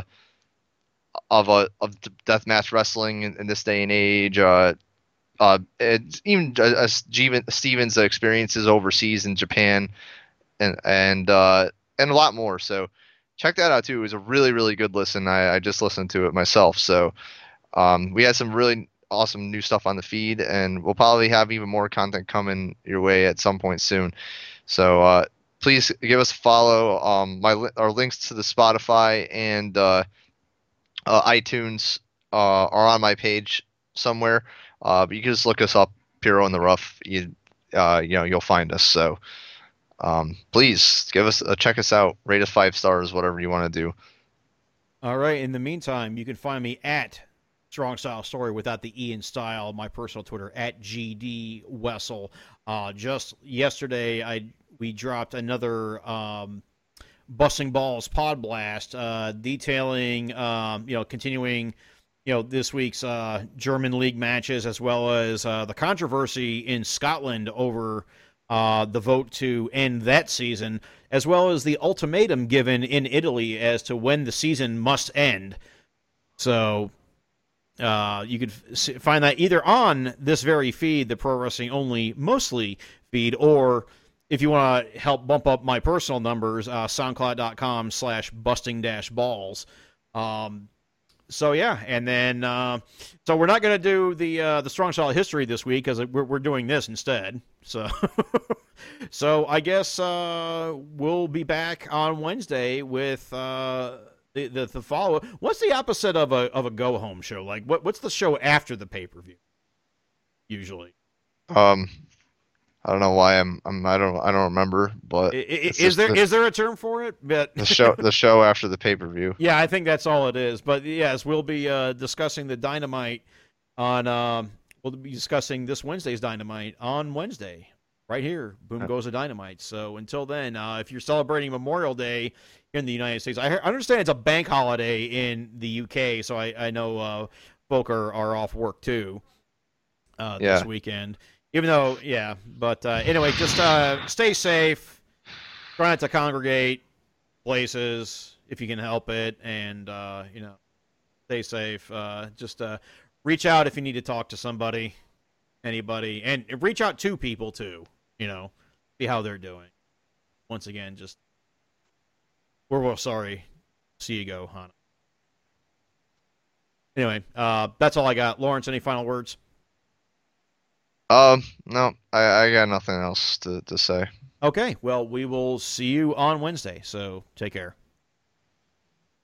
S3: of uh, of deathmatch wrestling in, in this day and age. Uh, uh, it's even uh, uh, Steven's experiences overseas in Japan, and and uh, and a lot more. So check that out too. It was a really really good listen. I, I just listened to it myself. So um, we had some really awesome new stuff on the feed, and we'll probably have even more content coming your way at some point soon. So uh, please give us a follow. Um, my li- our links to the Spotify and uh, uh, iTunes uh, are on my page somewhere. Uh, but you can just look us up, Puro in the Rough. You uh, you know you'll find us. So um, please give us uh, check us out. Rate us five stars, whatever you want to do.
S2: All right. In the meantime, you can find me at Strong Style Story without the E in style. My personal Twitter at G D Wessel. Uh, just yesterday, I we dropped another um, Busting Balls Pod Blast, uh, detailing um, you know continuing you know this week's uh, German League matches as well as uh, the controversy in Scotland over uh, the vote to end that season, as well as the ultimatum given in Italy as to when the season must end. So uh, you could f- find that either on this very feed, the Pro Wrestling Only Mostly feed, or if you want to help bump up my personal numbers, uh, soundcloud.com slash busting dash balls. Um, so yeah, and then uh, so we're not going to do the uh, the Strong Style history this week because we're we're doing this instead. So so I guess uh, we'll be back on Wednesday with uh, The the, the follow. What's the opposite of a of a go home show? Like what what's the show after the pay per view? Usually.
S3: Um, I don't know why I'm I'm I don't I don't remember, but
S2: I, I,
S3: it's
S2: is
S3: just
S2: there
S3: the,
S2: is there a term for it? But
S3: the show the show after the pay per view.
S2: yeah, I think that's all it is. But yes, we'll be uh, discussing the Dynamite on. Um, we'll be discussing this Wednesday's Dynamite on Wednesday, right here. Boom goes the Dynamite. So until then, uh, if you're celebrating Memorial Day in the United States, I understand it's a bank holiday in the U K, so I, I know uh, folk are, are off work too uh,
S3: Yeah.
S2: this weekend. Even though, yeah, but uh, anyway, just uh, stay safe. Try not to congregate places if you can help it, and uh, you know, stay safe. Uh, just uh, reach out if you need to talk to somebody, anybody, and reach out to people too. You know, see how they're doing. Once again, just we're real sorry to see you go, Hana. Anyway, uh, that's all I got. Lawrence, any final words?
S3: Um, no, I I got nothing else to to say.
S2: Okay, well, we will see you on Wednesday, so take care.